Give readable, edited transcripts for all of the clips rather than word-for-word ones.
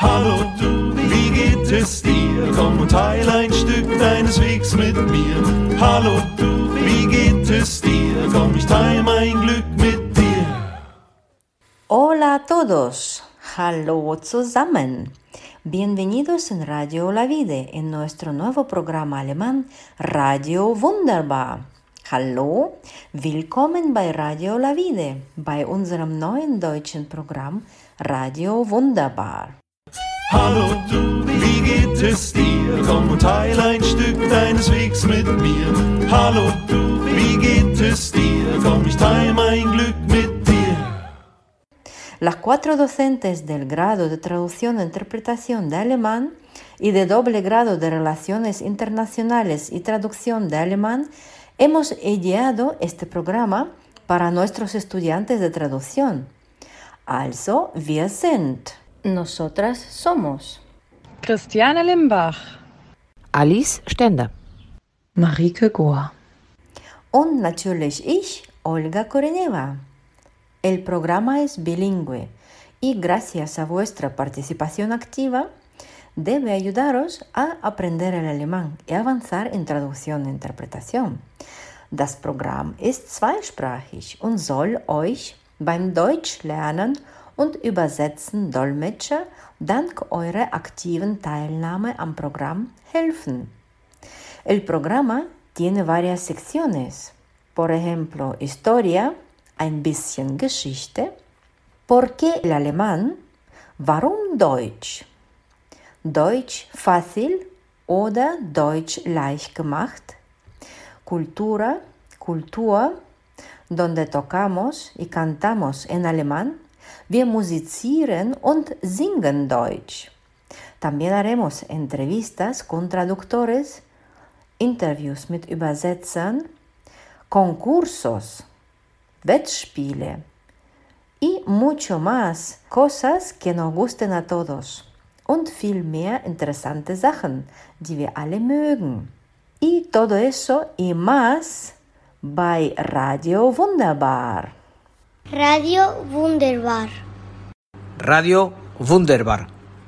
Hallo du, wie geht es dir? Komm und teile ein Stück deines Wegs mit mir. Hallo du, wie geht es dir? Komm, ich teile mein Glück mit dir. Hola a todos, hallo zusammen. Bienvenidos en Radio La Vida, en nuestro nuevo programa alemán Radio Wunderbar. Hallo, willkommen bei Radio La Vida, bei unserem neuen deutschen Programm Radio Wunderbar. Hallo du, wie geht es dir? Komm und teile ein Stück deines Wegs mit mir. Hallo du, wie geht es dir? Komm, ich teile mein Glück mit dir. Las 4 docentes del grado de traducción e interpretación de alemán y de doble grado de relaciones internacionales y traducción de alemán hemos ideado este programa para nuestros estudiantes de traducción. Also, wir sind. Nosotras somos Christiane Limbach, Alice Stender, Marike Gohr und natürlich ich, Olga Koreneva. El programa es bilingüe y gracias a vuestra participación activa debe ayudaros a aprender el alemán y avanzar en traducción e interpretación. Das Programm ist zweisprachig und soll euch beim Deutschlernen und Übersetzen Dolmetscher dank eurer aktiven Teilnahme am Programm helfen. El programa tiene varias secciones, por ejemplo, Historia, ein bisschen Geschichte, ¿por qué el alemán? Warum Deutsch? Deutsch fácil oder Deutsch leicht gemacht? Cultura, Kultur, donde tocamos y cantamos en alemán. Wir musizieren und singen Deutsch. También haremos entrevistas con traductores, Interviews mit Übersetzern, concursos, Wettspiele y mucho más cosas que nos gusten a todos und viel mehr interessante Sachen, die wir alle mögen. Y todo eso y más bei Radio Wunderbar. Radio Wunderbar. Radio Wunderbar.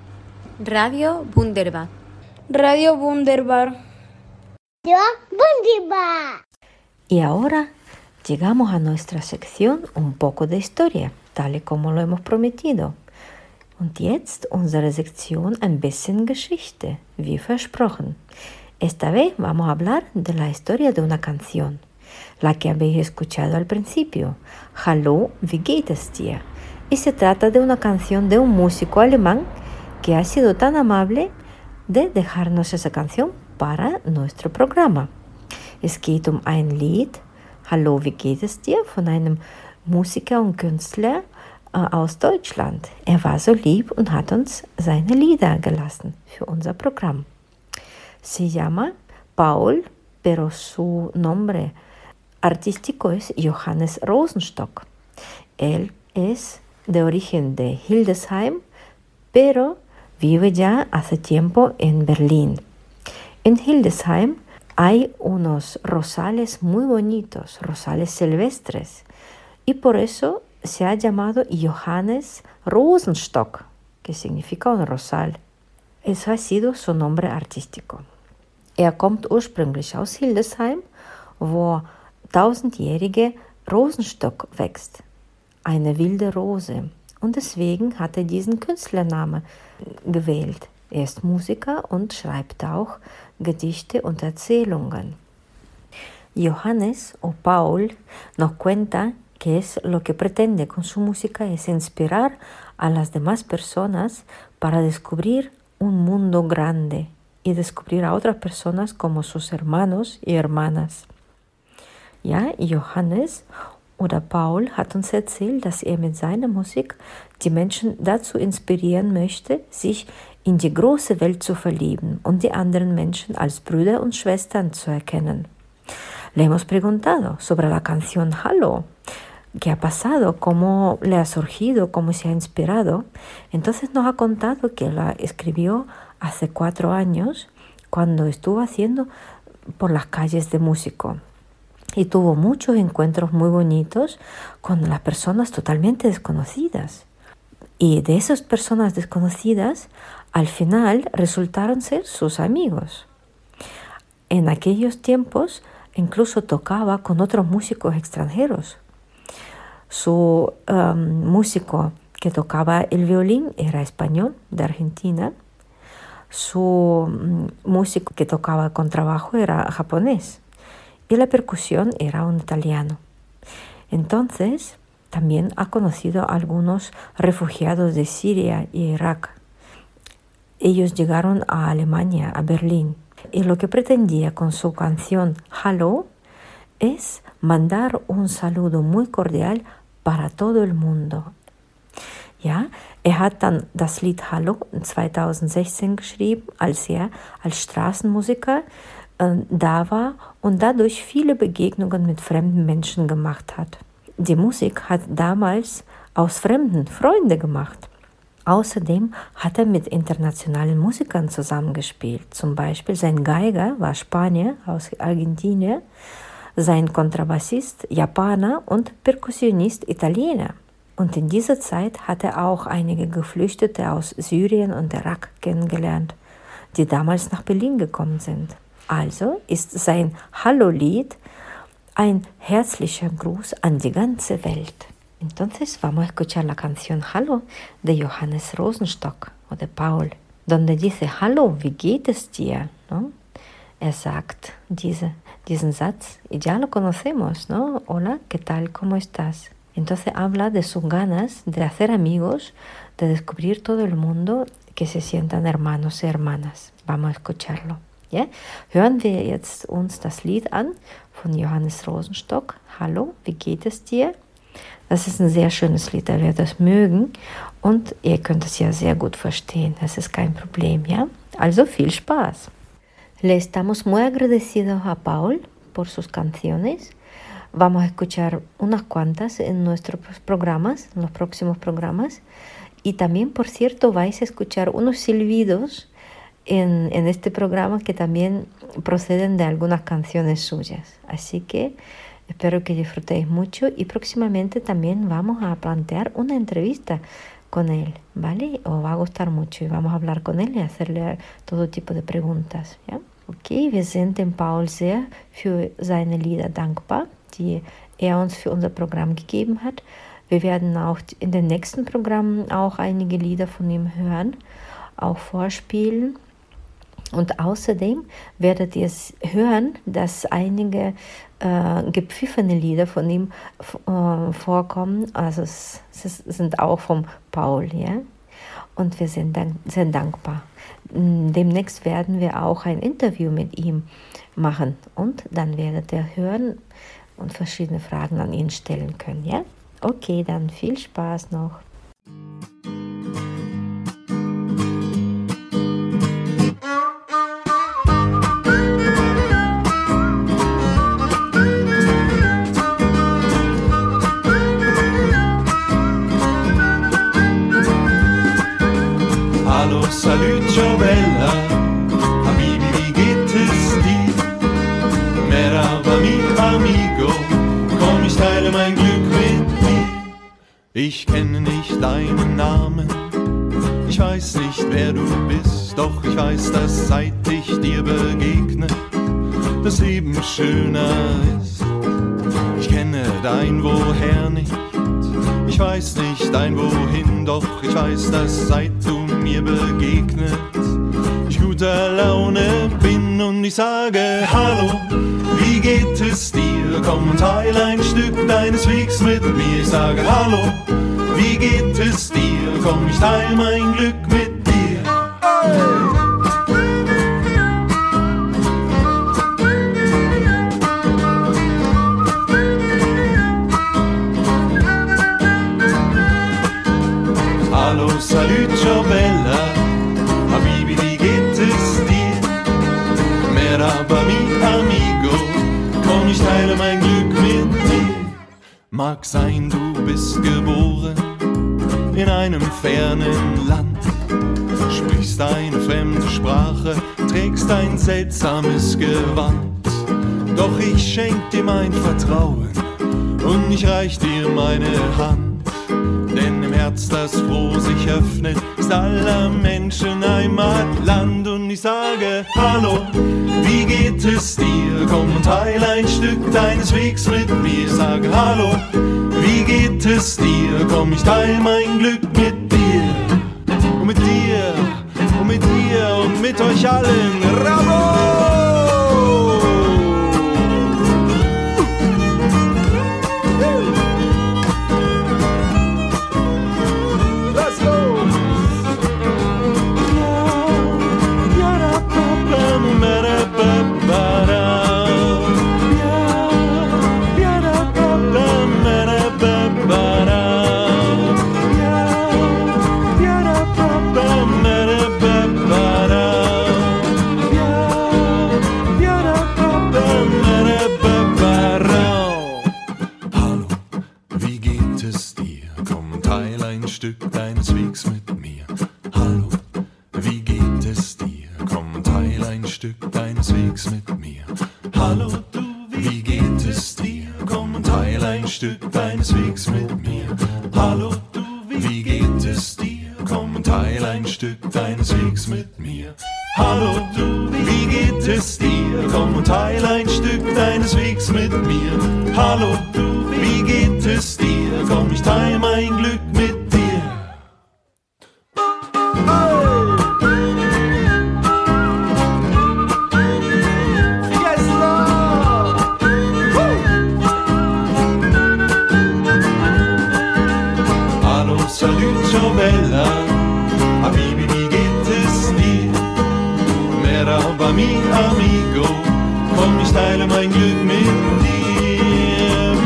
Radio Wunderbar. Radio Wunderbar. Radio Wunderbar. Y ahora llegamos a nuestra sección Un poco de historia, tal y como lo hemos prometido. Und jetzt unsere Sektion Ein bisschen Geschichte, wie versprochen. Esta vez vamos a hablar de la historia de una canción, la que habéis escuchado al principio, Hallo, wie geht es dir? Y se trata de una canción de un músico alemán que ha sido tan amable de dejarnos esa canción para nuestro programa. Es geht um ein Lied, Hallo, wie geht es dir? Von einem Musiker und Künstler aus Deutschland. Er war so lieb und hat uns seine Lieder gelassen für unser Programm. Se llama Paul, pero su nombre artístico es Johannes Rosenstock. Él es de origen de Hildesheim, pero vive ya hace tiempo en Berlín. En Hildesheim hay unos rosales muy bonitos, rosales silvestres, y por eso se ha llamado Johannes Rosenstock, que significa un rosal. Eso ha sido su nombre artístico. Er kommt ursprünglich aus Hildesheim, wo 1000-jährige Rosenstock wächst, eine wilde Rose. Und deswegen hat er diesen Künstlernamen gewählt. Er ist Musiker und schreibt auch Gedichte und Erzählungen. Johannes o Paul nos cuenta que es lo que pretende con su música es inspirar a las demás personas para descubrir un mundo grande y descubrir a otras personas como sus hermanos y hermanas. Ja, Johannes oder Paul hat uns erzählt, dass er mit seiner Musik die Menschen dazu inspirieren möchte, sich in die große Welt zu verlieben und die anderen Menschen als Brüder und Schwestern zu erkennen. Le hemos preguntado sobre la canción Hallo, qué ha pasado, cómo le ha surgido, cómo se ha inspirado. Entonces nos ha contado que la escribió hace 4 años cuando estuvo haciendo por las calles de músico. Y tuvo muchos encuentros muy bonitos con las personas totalmente desconocidas. Y de esas personas desconocidas, al final resultaron ser sus amigos. En aquellos tiempos incluso tocaba con otros músicos extranjeros. Su músico que tocaba el violín era español, de Argentina. Su músico que tocaba contrabajo era japonés. Y la percusión era un italiano. Entonces, también ha conocido a algunos refugiados de Siria y Irak. Ellos llegaron a Alemania, a Berlín. Y lo que pretendía con su canción Hallo es mandar un saludo muy cordial para todo el mundo. Ja, hat dann das Lied Hallo 2016 geschrieben, als als Straßenmusiker da war und dadurch viele Begegnungen mit fremden Menschen gemacht hat. Die Musik hat damals aus Fremden Freunde gemacht. Außerdem hat er mit internationalen Musikern zusammengespielt. Zum Beispiel sein Geiger war Spanier aus Argentinien, sein Kontrabassist Japaner und Perkussionist Italiener. Und in dieser Zeit hat er auch einige Geflüchtete aus Syrien und Irak kennengelernt, die damals nach Berlin gekommen sind. Also ist sein Hallo-Lied ein herzlicher Gruß an die ganze Welt. Entonces vamos a escuchar la canción Hallo de Johannes Rosenstock o de Paul, donde dice Hallo, wie geht es dir? ¿No? sagt diesen Satz y ya lo conocemos, ¿no? Hola, ¿qué tal? ¿Cómo estás? Entonces habla de sus ganas de hacer amigos, de descubrir todo el mundo, que se sientan hermanos y hermanas. Vamos a escucharlo. ¿Ya? Hören wir jetzt uns das Lied an von Johannes Rosenstock. Hallo, wie geht es dir? Das ist ein sehr schönes Lied, ihr werdet es mögen und ihr könnt es ja sehr gut verstehen. Das ist kein Problem, ¿ya? Also viel Spaß. Le estamos muy agradecidos a Paul por sus canciones. Vamos a escuchar unas cuantas en nuestros programas, en los próximos programas. Y también, por cierto, vais a escuchar unos silbidos en este programa que también proceden de algunas canciones suyas. Así que espero que disfrutéis mucho y próximamente también vamos a plantear una entrevista con él, ¿vale? Os va a gustar mucho y vamos a hablar con él y hacerle todo tipo de preguntas, ¿ya? Okay, wir sind dem Paul sehr für seine Lieder dankbar, die er uns für unser Programm gegeben hat. Wir werden auch in den nächsten Programmen auch einige Lieder von ihm hören, auch vorspielen. Und außerdem werdet ihr hören, dass einige gepfiffene Lieder von ihm vorkommen. Also es sind auch vom Paul, ja. Und wir sind sehr dankbar. Demnächst werden wir auch ein Interview mit ihm machen. Und dann werdet ihr hören und verschiedene Fragen an ihn stellen können, ja. Okay, dann viel Spaß noch. Hallo, salut, ciao bella, Habibi, wie geht es dir? Merhaba, mi amigo, komm, ich teile mein Glück mit dir. Ich kenne nicht deinen Namen, ich weiß nicht, wer du bist, doch ich weiß, dass seit ich dir begegne, das Leben schöner ist. Ich kenne dein Woher nicht, ich weiß nicht dein Wohin, doch ich weiß, dass seit du mir begegnet, ich guter Laune bin und ich sage Hallo, wie geht es dir? Komm und teile ein Stück deines Wegs mit mir. Ich sage Hallo, wie geht es dir? Komm, ich teile mein Glück mit dir. Hallo, salut, ciao bella, Habibi, wie geht es dir? Merhaba, mi amigo, komm, ich teile mein Glück mit dir. Mag sein, du bist geboren in einem fernen Land, sprichst eine fremde Sprache, trägst ein seltsames Gewand. Doch ich schenk dir mein Vertrauen und ich reich dir meine Hand. Denn im Herz, das froh sich öffnet, ist aller Menschen Heimat, Land. Und ich sage, hallo, wie geht es dir? Komm und teile ein Stück deines Wegs mit mir. Ich sage, hallo, wie geht es dir? Komm, ich teile mein Glück mit dir. Und mit dir, und mit dir, und mit euch allen. Bravo! Stück deines Wegs mit mir. Hallo, wie geht es dir? Komm und teile ein Stück deines Wegs mit mir. Hallo, du, wie geht es dir? Komm und teile ein Stück deines Wegs mit mir. Hallo, du, wie geht es dir? Komm und teile ein Stück deines Wegs mit mir. Hallo, du, wie geht es dir? Komm und teile ein Stück deines Wegs mit mir. Hallo, du, wie geht es dir? Komm, ich teile mein Glück mit dir. Salut, ciao bella, Habibi, wie geht es dir? Merhaba, mi amigo, komm, ich teile mein Glück mit dir.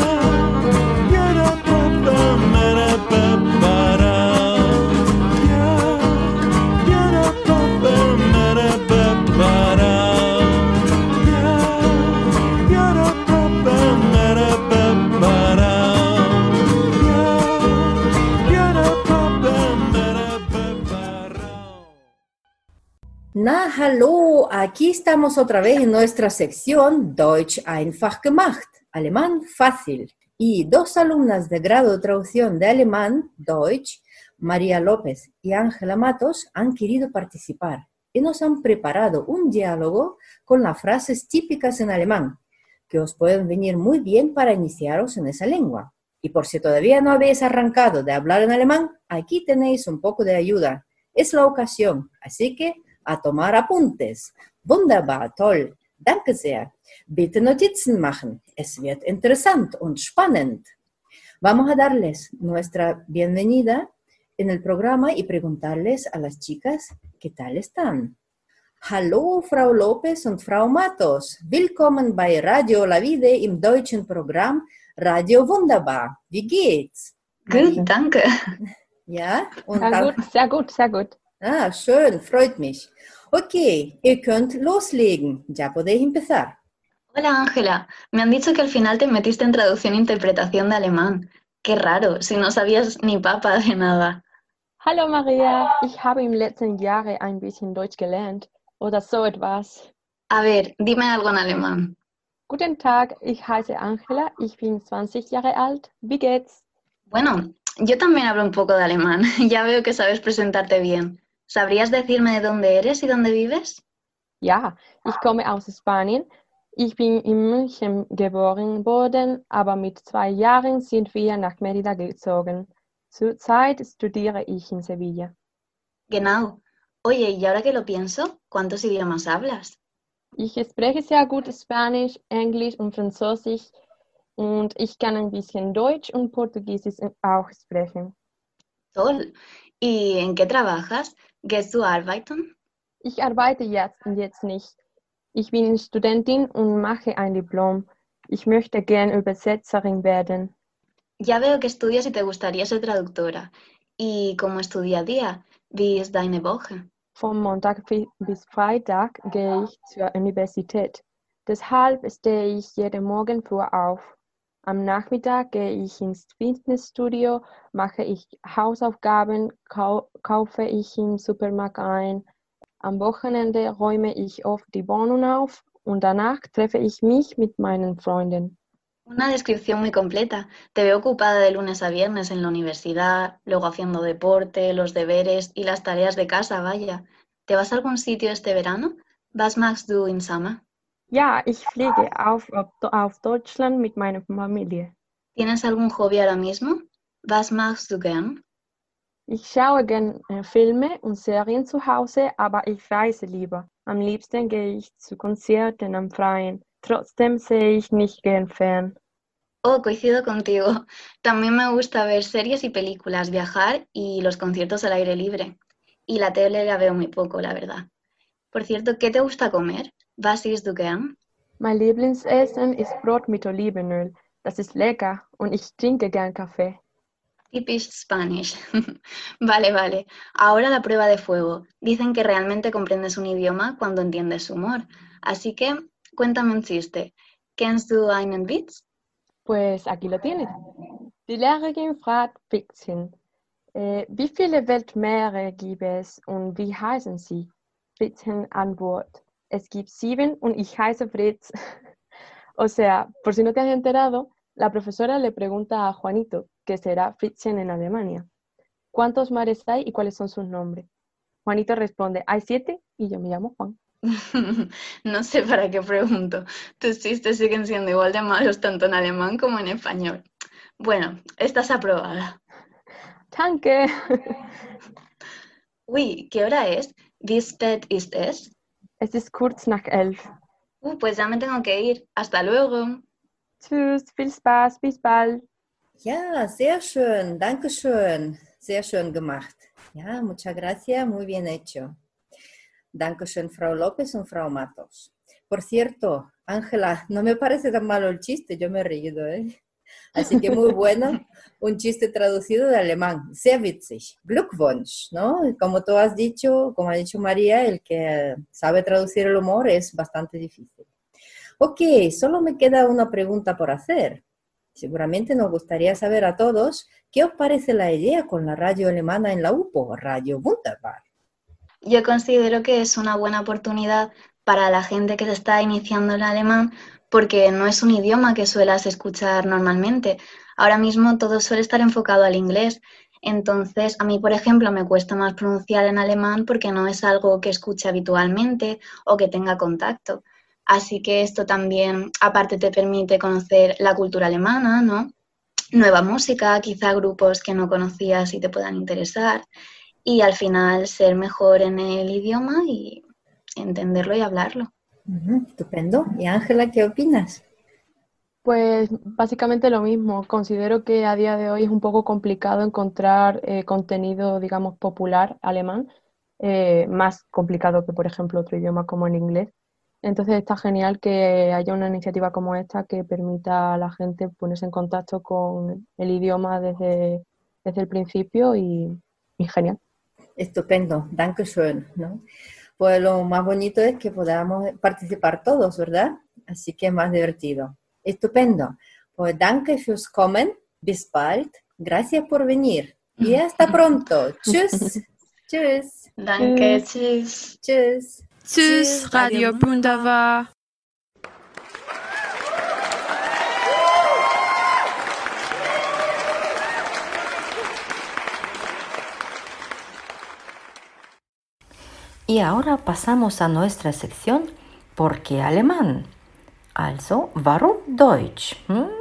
Na, hallo, aquí estamos otra vez en nuestra sección Deutsch einfach gemacht, alemán fácil. Y dos alumnas de grado de traducción de alemán, Deutsch, María López y Ángela Matos, han querido participar y nos han preparado un diálogo con las frases típicas en alemán, que os pueden venir muy bien para iniciaros en esa lengua. Y por si todavía no habéis arrancado de hablar en alemán, aquí tenéis un poco de ayuda. Es la ocasión, así que a tomar apuntes. Wunderbar, toll. Danke sehr. Bitte Notizen machen. Es wird interessant und spannend. Vamos a darles nuestra bienvenida en el programa y preguntarles a las chicas qué tal están. Hallo, Frau Lopez und Frau Matos. Willkommen bei Radio La Vida im deutschen Programm Radio Wunderbar. Wie geht's? Gut, danke. Ja? Und Sehr gut, sehr gut, sehr gut. Ah, schön, freut mich. Okay, ihr könnt loslegen. Ya podéis empezar. Hola Ángela, me han dicho que al final te metiste en traducción e interpretación de alemán. Qué raro, si no sabías ni papa de nada. Hallo Maria, ich habe im letzten Jahr ein bisschen Deutsch gelernt oder so etwas. A ver, dime algo en alemán. Guten Tag, ich heiße Angela, ich bin 20 Jahre alt. Wie geht's? Bueno, yo también hablo un poco de alemán. Ya veo que sabes presentarte bien. ¿Sabrías decirme de dónde eres y dónde vives? Ja, ich komme aus Spanien. Ich bin in München geboren worden, aber mit 2 Jahren sind wir nach Mérida gezogen. Zurzeit studiere ich in Sevilla. Genau. Oye, y ahora que lo pienso, ¿cuántos idiomas hablas? Ich spreche sehr gut Spanisch, Englisch und Französisch und ich kann ein bisschen Deutsch und Portugiesisch auch sprechen. Toll. ¿Y en qué trabajas? ¿Gehst du arbeiten? Ich arbeite jetzt nicht. Ich bin Studentin und mache ein Diplom. Ich möchte gern Übersetzerin werden. Ya veo que estudias y te gustaría ser traductora. ¿Y cómo es tu día a día? Wie ist deine Woche? Von Montag bis Freitag gehe ich zur Universität. Deshalb stehe ich jeden Morgen früh auf. Am Nachmittag gehe ich ins Fitnessstudio, mache ich Hausaufgaben, kaufe ich im Supermarkt ein. Am Wochenende räume ich oft die Wohnung auf und danach treffe ich mich mit meinen Freunden. Una descripción muy completa. Te veo ocupada de lunes a viernes en la universidad, luego haciendo deporte, los deberes y las tareas de casa, vaya. ¿Te vas a algún sitio este verano? Was machst du im Sommer? Ja, ich fliege auf Deutschland mit meiner Familie. ¿Tienes algún hobby ahora mismo? Was machst du gern? Ich schaue gern Filme und Serien zu Hause, aber ich reise lieber. Am liebsten gehe ich zu Konzerten am Freien. Trotzdem sehe ich nicht gern fern. Oh, coincido contigo. También me gusta ver series y películas, viajar y los conciertos al aire libre. Y la tele la veo muy poco, la verdad. Por cierto, ¿qué te gusta comer? Was isst du gern? Mein Lieblingsessen ist Brot mit Olivenöl. Das ist lecker und ich trinke gern Kaffee. Typisch Spanish. Vale. Ahora la prueba de fuego. Dicen que realmente comprendes un idioma cuando entiendes su humor. Así que, cuéntame un chiste. Kennst du einen Witz? Pues aquí lo tienes. Die Lehrerin fragt Fritzchen, wie viele Weltmeere gibt es und wie heißen sie? Fritzchen antwortet, es gibt 7 und ich heiße Fritz. O sea, por si no te has enterado, la profesora le pregunta a Juanito, que será Fritzchen en Alemania, ¿cuántos mares hay y cuáles son sus nombres? Juanito responde, hay 7 y yo me llamo Juan. No sé para qué pregunto. Tus chistes siguen siendo igual de malos tanto en alemán como en español. Bueno, estás aprobada. Danke. Uy, ¿qué hora es? Wie spät ist es? Es ist kurz nach 11. Pues ya me tengo que ir. Hasta luego. Tschüss, viel Spaß, bis bald. Ja, sehr schön, danke schön, sehr schön gemacht. Ja, muchas gracias, muy bien hecho. Dankeschön, Frau López und Frau Matos. Por cierto, Ángela, no me parece tan malo el chiste, yo me he reído, ¿eh? Así que muy bueno, un chiste traducido de alemán, sehr witzig, Glückwunsch, ¿no? Como tú has dicho, como ha dicho María, el que sabe traducir el humor es bastante difícil. Ok, solo me queda una pregunta por hacer. Seguramente nos gustaría saber a todos qué os parece la idea con la radio alemana en la UPO, Radio Wunderbar. Yo considero que es una buena oportunidad para la gente que se está iniciando en alemán porque no es un idioma que suelas escuchar normalmente. Ahora mismo todo suele estar enfocado al inglés. Entonces, a mí, por ejemplo, me cuesta más pronunciar en alemán porque no es algo que escuche habitualmente o que tenga contacto. Así que esto también, aparte, te permite conocer la cultura alemana, ¿no? Nueva música, quizá grupos que no conocías y te puedan interesar. Y al final ser mejor en el idioma y entenderlo y hablarlo. Estupendo. ¿Y Ángela, qué opinas? Pues básicamente lo mismo. Considero que a día de hoy es un poco complicado encontrar contenido, digamos, popular alemán, más complicado que, por ejemplo, otro idioma como el inglés. Entonces está genial que haya una iniciativa como esta que permita a la gente ponerse en contacto con el idioma desde el principio y genial. Estupendo, danke schön, ¿no? Pues lo más bonito es que podamos participar todos, ¿verdad? Así que es más divertido. Estupendo. Pues danke fürs Kommen, bis bald, gracias por venir y hasta pronto. Tschüss. Tschüss. Danke, tschüss. Tschüss. Tschüss, Radio Wunderbar. Y ahora pasamos a nuestra sección ¿Por qué alemán? Also, warum Deutsch?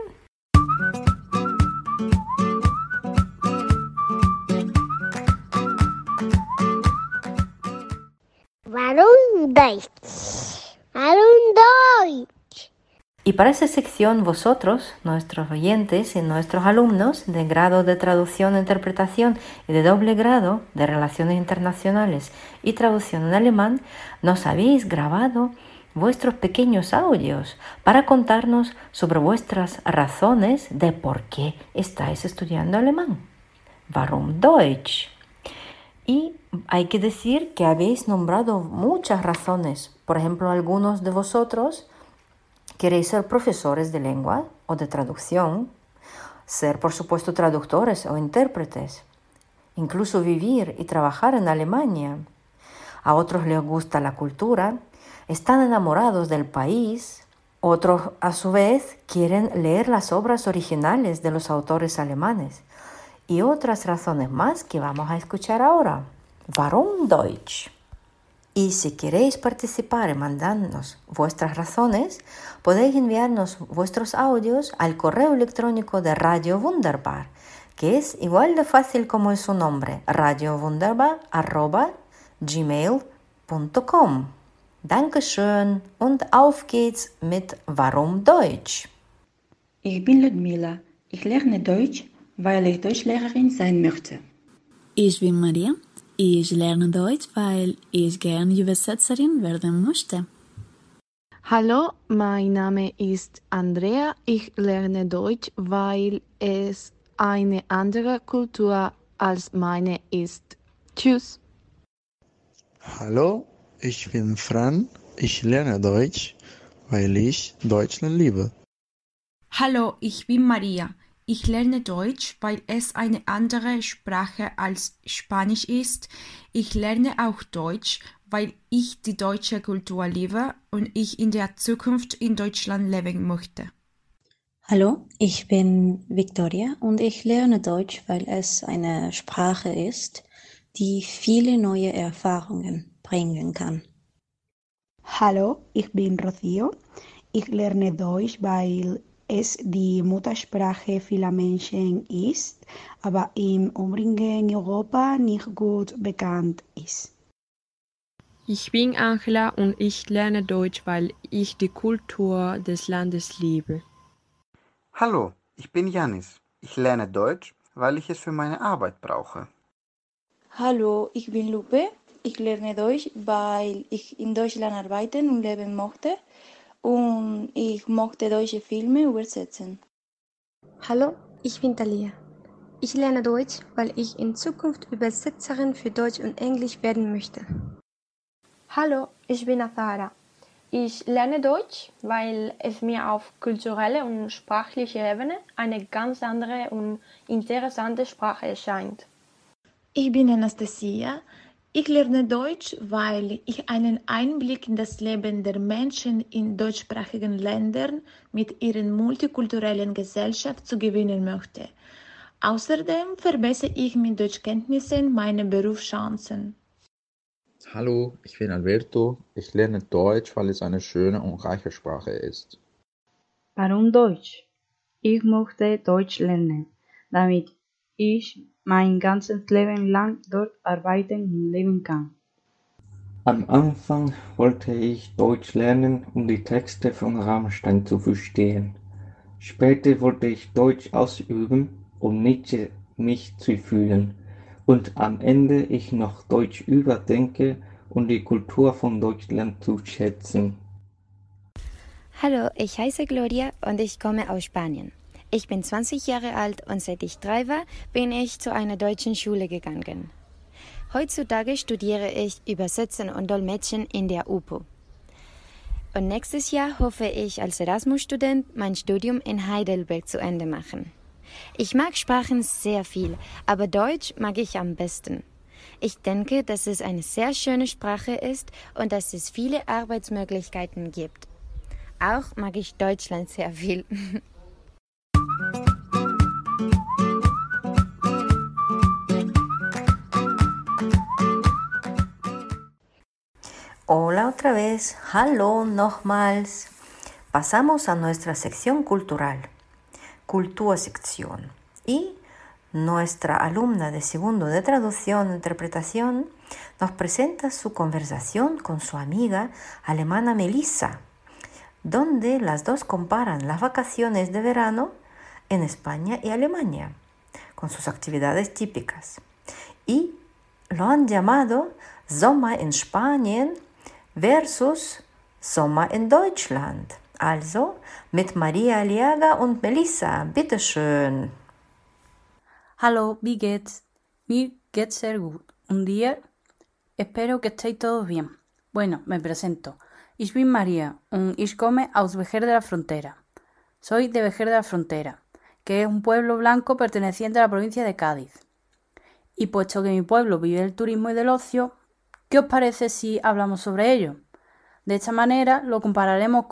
Warum Deutsch? Warum Deutsch? Y para esa sección vosotros, nuestros oyentes y nuestros alumnos de grado de traducción e interpretación y de doble grado de relaciones internacionales y traducción en alemán, nos habéis grabado vuestros pequeños audios para contarnos sobre vuestras razones de por qué estáis estudiando alemán. Warum Deutsch? Y hay que decir que habéis nombrado muchas razones. Por ejemplo, algunos de vosotros queréis ser profesores de lengua o de traducción, ser, por supuesto, traductores o intérpretes, incluso vivir y trabajar en Alemania. A otros les gusta la cultura, están enamorados del país Otros, a su vez, quieren leer las obras originales de los autores alemanes. Y otras razones más que vamos a escuchar ahora. Warum Deutsch? Y si queréis participar y mandarnos vuestras razones, podéis enviarnos vuestros audios al correo electrónico de Radio Wunderbar, que es igual de fácil como es su nombre, radiowunderbar@gmail.com. Dankeschön und auf geht's mit Warum Deutsch? Ich bin Ludmila. Ich lerne Deutsch, weil ich Deutschlehrerin sein möchte. Ich bin Maria. Ich lerne Deutsch, weil ich gerne Übersetzerin werden möchte. Hallo, mein Name ist Andrea. Ich lerne Deutsch, weil es eine andere Kultur als meine ist. Tschüss. Hallo, ich bin Fran. Ich lerne Deutsch, weil ich Deutschland liebe. Hallo, ich bin Maria. Ich lerne Deutsch, weil es eine andere Sprache als Spanisch ist. Ich lerne auch Deutsch, weil ich die deutsche Kultur liebe und ich in der Zukunft in Deutschland leben möchte. Hallo, ich bin Victoria und ich lerne Deutsch, weil es eine Sprache ist, die viele neue Erfahrungen bringen kann. Hallo, ich bin Rocío. Ich lerne Deutsch, weil es die Muttersprache vieler Menschen ist, aber im Übrigen in Europa nicht gut bekannt ist. Ich bin Angela und ich lerne Deutsch, weil ich die Kultur des Landes liebe. Hallo, ich bin Janis. Ich lerne Deutsch, weil ich es für meine Arbeit brauche. Hallo, ich bin Lupe. Ich lerne Deutsch, weil ich in Deutschland arbeiten und leben möchte. Und ich möchte deutsche Filme übersetzen. Hallo, ich bin Talia. Ich lerne Deutsch, weil ich in Zukunft Übersetzerin für Deutsch und Englisch werden möchte. Hallo, ich bin Azara. Ich lerne Deutsch, weil es mir auf kultureller und sprachlicher Ebene eine ganz andere und interessante Sprache erscheint. Ich bin Anastasia. Ich lerne Deutsch, weil ich einen Einblick in das Leben der Menschen in deutschsprachigen Ländern mit ihren multikulturellen Gesellschaft zu gewinnen möchte. Außerdem verbessere ich mit Deutschkenntnissen meine Berufschancen. Hallo, ich bin Alberto. Ich lerne Deutsch, weil es eine schöne und reiche Sprache ist. Warum Deutsch? Ich möchte Deutsch lernen, damit ich mein ganzes Leben lang dort arbeiten und leben kann. Am Anfang wollte ich Deutsch lernen, um die Texte von Rammstein zu verstehen. Später wollte ich Deutsch ausüben, um Nietzsche mich zu fühlen. Und am Ende ich noch Deutsch überdenke, um die Kultur von Deutschland zu schätzen. Hallo, ich heiße Gloria und ich komme aus Spanien. Ich bin 20 Jahre alt und seit ich 3 war, bin ich zu einer deutschen Schule gegangen. Heutzutage studiere ich Übersetzen und Dolmetschen in der UPO. Und nächstes Jahr hoffe ich als Erasmus-Student mein Studium in Heidelberg zu Ende machen. Ich mag Sprachen sehr viel, aber Deutsch mag ich am besten. Ich denke, dass es eine sehr schöne Sprache ist und dass es viele Arbeitsmöglichkeiten gibt. Auch mag ich Deutschland sehr viel. Hola otra vez, hallo nochmals. Pasamos a nuestra sección cultural, Kultursección. Y nuestra alumna de segundo de traducción e interpretación nos presenta su conversación con su amiga alemana Melissa, donde las dos comparan las vacaciones de verano en España y Alemania, con sus actividades típicas. Y lo han llamado Sommer in Spanien versus Sommer in Deutschland. Also mit Maria Aliaga und Melissa. Bitteschön. Hallo, wie geht's? Mir geht's sehr gut. ¿Und dir? Espero que estéis todos bien. Bueno, me presento. Ich bin María und ich komme aus Vejer de la Frontera. Soy de Vejer de la Frontera, que es un pueblo blanco perteneciente a la provincia de Cádiz. Y puesto que mi pueblo vive del turismo y del ocio, ¿qué os parece si hablamos sobre ello? De esta manera lo compararemos con,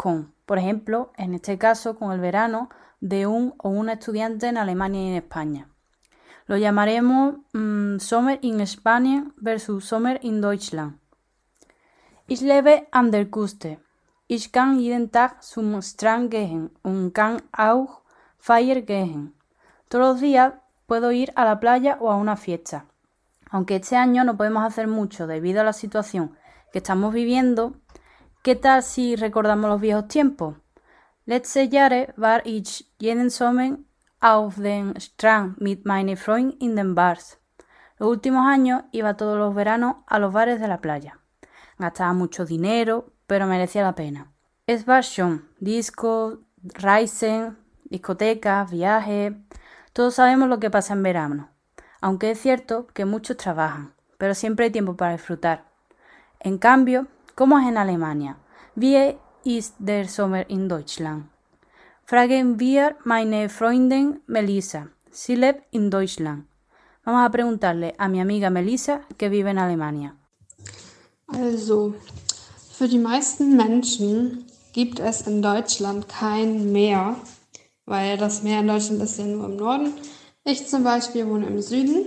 Por ejemplo, en este caso, con el verano de un o una estudiante en Alemania y en España. Lo llamaremos Sommer in Spanien versus Sommer in Deutschland. Ich lebe an der Küste. Ich kann jeden Tag zum Strand gehen und kann auch feiern gehen. Todos los días puedo ir a la playa o a una fiesta. Aunque este año no podemos hacer mucho debido a la situación que estamos viviendo, ¿qué tal si recordamos los viejos tiempos? Letzte Jahre war ich jeden Sommer auf den Strand mit meinen Freunden in den Bars. Los últimos años iba todos los veranos a los bares de la playa. Gastaba mucho dinero, pero merecía la pena. Es war schön. Discos, Reisen, discotecas, viajes. Todos sabemos lo que pasa en verano. Aunque es cierto que muchos trabajan, pero siempre hay tiempo para disfrutar. En cambio, ¿cómo es en Alemania? Wie ist der Sommer in Deutschland? Fragen wir meine Freundin Melissa. Sie lebt in Deutschland. Vamos a preguntarle a mi amiga Melissa, que vive en Alemania. Also, für die meisten Menschen gibt es in Deutschland kein Meer, weil das Meer in Deutschland ist ja nur im Norden. Ich zum Beispiel wohne im Süden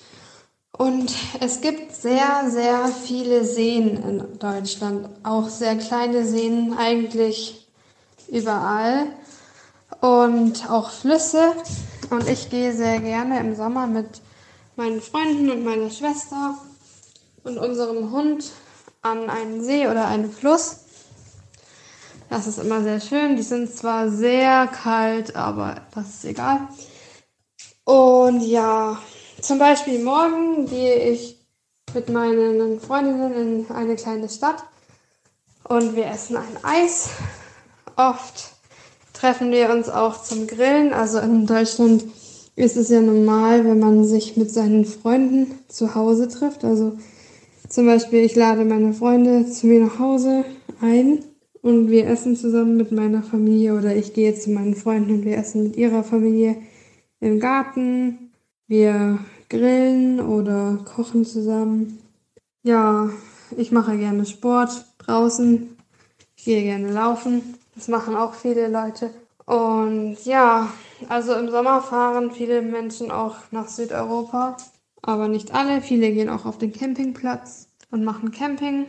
und es gibt sehr, sehr viele Seen in Deutschland, auch sehr kleine Seen eigentlich überall und auch Flüsse und ich gehe sehr gerne im Sommer mit meinen Freunden und meiner Schwester und unserem Hund an einen See oder einen Fluss. Das ist immer sehr schön. Die sind zwar sehr kalt, aber das ist egal. Und ja, zum Beispiel morgen gehe ich mit meinen Freundinnen in eine kleine Stadt und wir essen ein Eis. Oft treffen wir uns auch zum Grillen. Also in Deutschland ist es ja normal, wenn man sich mit seinen Freunden zu Hause trifft. Also zum Beispiel, ich lade meine Freunde zu mir nach Hause ein und wir essen zusammen mit meiner Familie oder ich gehe zu meinen Freunden und wir essen mit ihrer Familie im Garten. Wir grillen oder kochen zusammen. Ja, ich mache gerne Sport draußen. Ich gehe gerne laufen. Das machen auch viele Leute. Und ja, also im Sommer fahren viele Menschen auch nach Südeuropa. Aber nicht alle. Viele gehen auch auf den Campingplatz und machen Camping.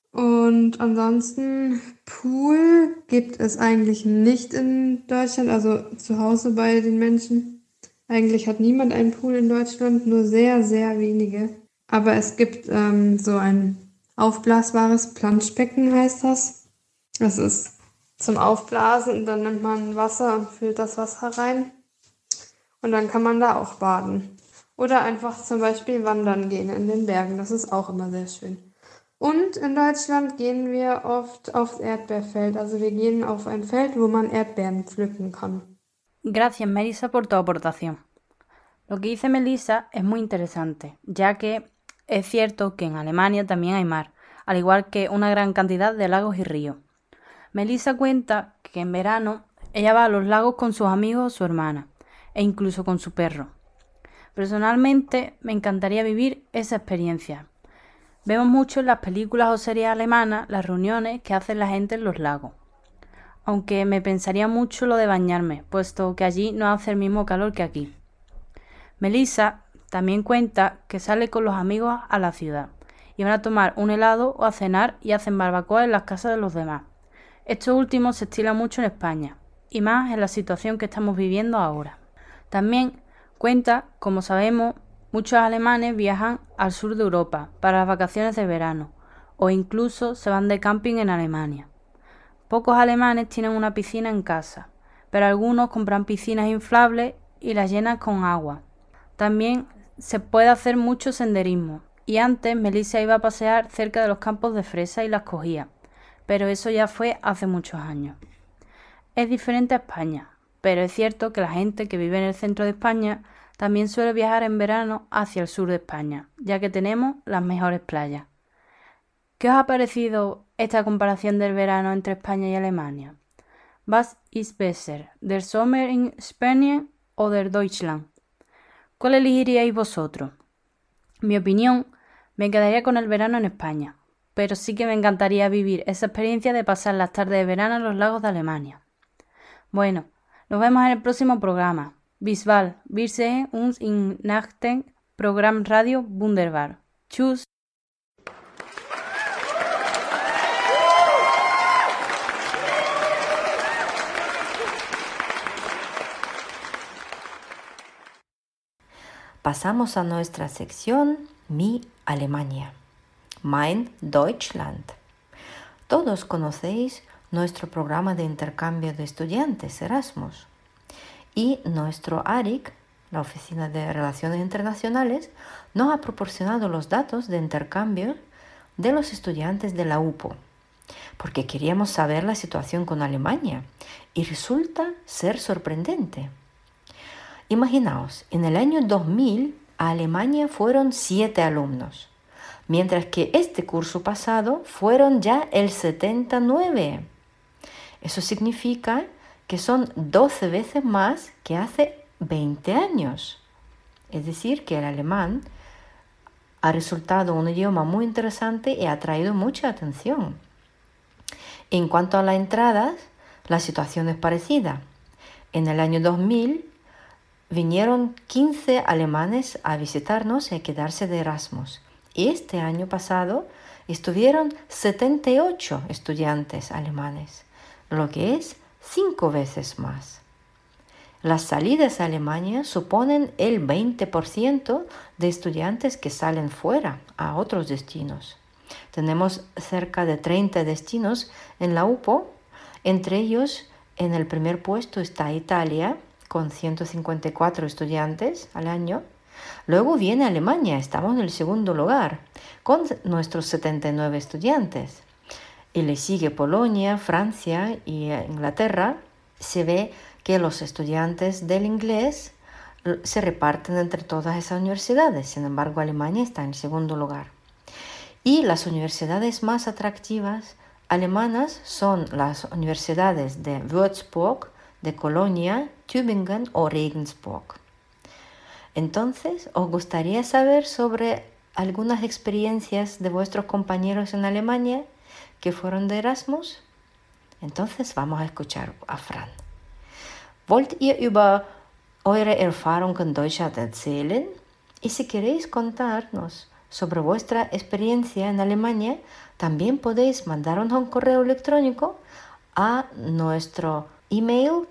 Und ansonsten Pool gibt es eigentlich nicht in Deutschland, also zu Hause bei den Menschen. Eigentlich hat niemand einen Pool in Deutschland, nur sehr, sehr wenige. Aber es gibt so ein aufblasbares Planschbecken, heißt das. Das ist zum Aufblasen und dann nimmt man Wasser und füllt das Wasser rein. Und dann kann man da auch baden. Oder einfach zum Beispiel wandern gehen in den Bergen. Das ist auch immer sehr schön. Und in Deutschland gehen wir oft aufs Erdbeerfeld. Also wir gehen auf ein Feld, wo man Erdbeeren pflücken kann. Gracias, Melissa, por tu aportación. Lo que dice Melissa es muy interesante, ya que es cierto que en Alemania también hay mar, al igual que una gran cantidad de lagos y ríos. Melissa cuenta que en verano ella va a los lagos con sus amigos o su hermana, e incluso con su perro. Personalmente me encantaría vivir esa experiencia. Vemos mucho en las películas o series alemanas las reuniones que hacen la gente en los lagos. Aunque me pensaría mucho lo de bañarme, puesto que allí no hace el mismo calor que aquí. Melissa también cuenta que sale con los amigos a la ciudad y van a tomar un helado o a cenar y hacen barbacoa en las casas de los demás. Esto último se estila mucho en España, y más en la situación que estamos viviendo ahora. También cuenta, como sabemos, muchos alemanes viajan al sur de Europa para las vacaciones de verano, o incluso se van de camping en Alemania. Pocos alemanes tienen una piscina en casa, pero algunos compran piscinas inflables y las llenan con agua. También se puede hacer mucho senderismo, y antes Melissa iba a pasear cerca de los campos de fresa y las cogía, pero eso ya fue hace muchos años. Es diferente a España, pero es cierto que la gente que vive en el centro de España también suele viajar en verano hacia el sur de España, ya que tenemos las mejores playas. ¿Qué os ha parecido esta comparación del verano entre España y Alemania? Was ist besser, der Sommer in Spanien o der Deutschland? ¿Cuál elegiríais vosotros? Mi opinión, me quedaría con el verano en España, pero sí que me encantaría vivir esa experiencia de pasar las tardes de verano en los lagos de Alemania. Bueno, nos vemos en el próximo programa. Bis bald. Wir sehen uns im nächsten Programm Radio Wunderbar. Tschüss. Pasamos a nuestra sección Mi Alemania, Mein Deutschland. Todos conocéis nuestro programa de intercambio de estudiantes Erasmus y nuestro ARIC, la Oficina de Relaciones Internacionales, nos ha proporcionado los datos de intercambio de los estudiantes de la UPO, porque queríamos saber la situación con Alemania y resulta ser sorprendente. Imaginaos, en el año 2000 a Alemania fueron 7 alumnos, mientras que este curso pasado fueron ya el 79. Eso significa que son 12 veces más que hace 20 años. Es decir, que el alemán ha resultado un idioma muy interesante y ha atraído mucha atención. En cuanto a las entradas, la situación es parecida. En el año 2000 vinieron 15 alemanes a visitarnos y a quedarse de Erasmus. Y este año pasado estuvieron 78 estudiantes alemanes, lo que es 5 veces más. Las salidas a Alemania suponen el 20% de estudiantes que salen fuera a otros destinos. Tenemos cerca de 30 destinos en la UPO. Entre ellos, en el primer puesto está Italia, con 154 estudiantes al año. Luego viene Alemania, estamos en el segundo lugar, con nuestros 79 estudiantes. Y le sigue Polonia, Francia y Inglaterra. Se ve que los estudiantes del inglés se reparten entre todas esas universidades. Sin embargo, Alemania está en segundo lugar. Y las universidades más atractivas alemanas son las universidades de Würzburg, de Colonia, Tübingen o Regensburg. Entonces, ¿os gustaría saber sobre algunas experiencias de vuestros compañeros en Alemania que fueron de Erasmus? Entonces vamos a escuchar a Fran. ¿Wollt ihr über eure Erfahrungen in Deutschland erzählen? Y si queréis contarnos sobre vuestra experiencia en Alemania, también podéis mandarnos un correo electrónico a nuestro email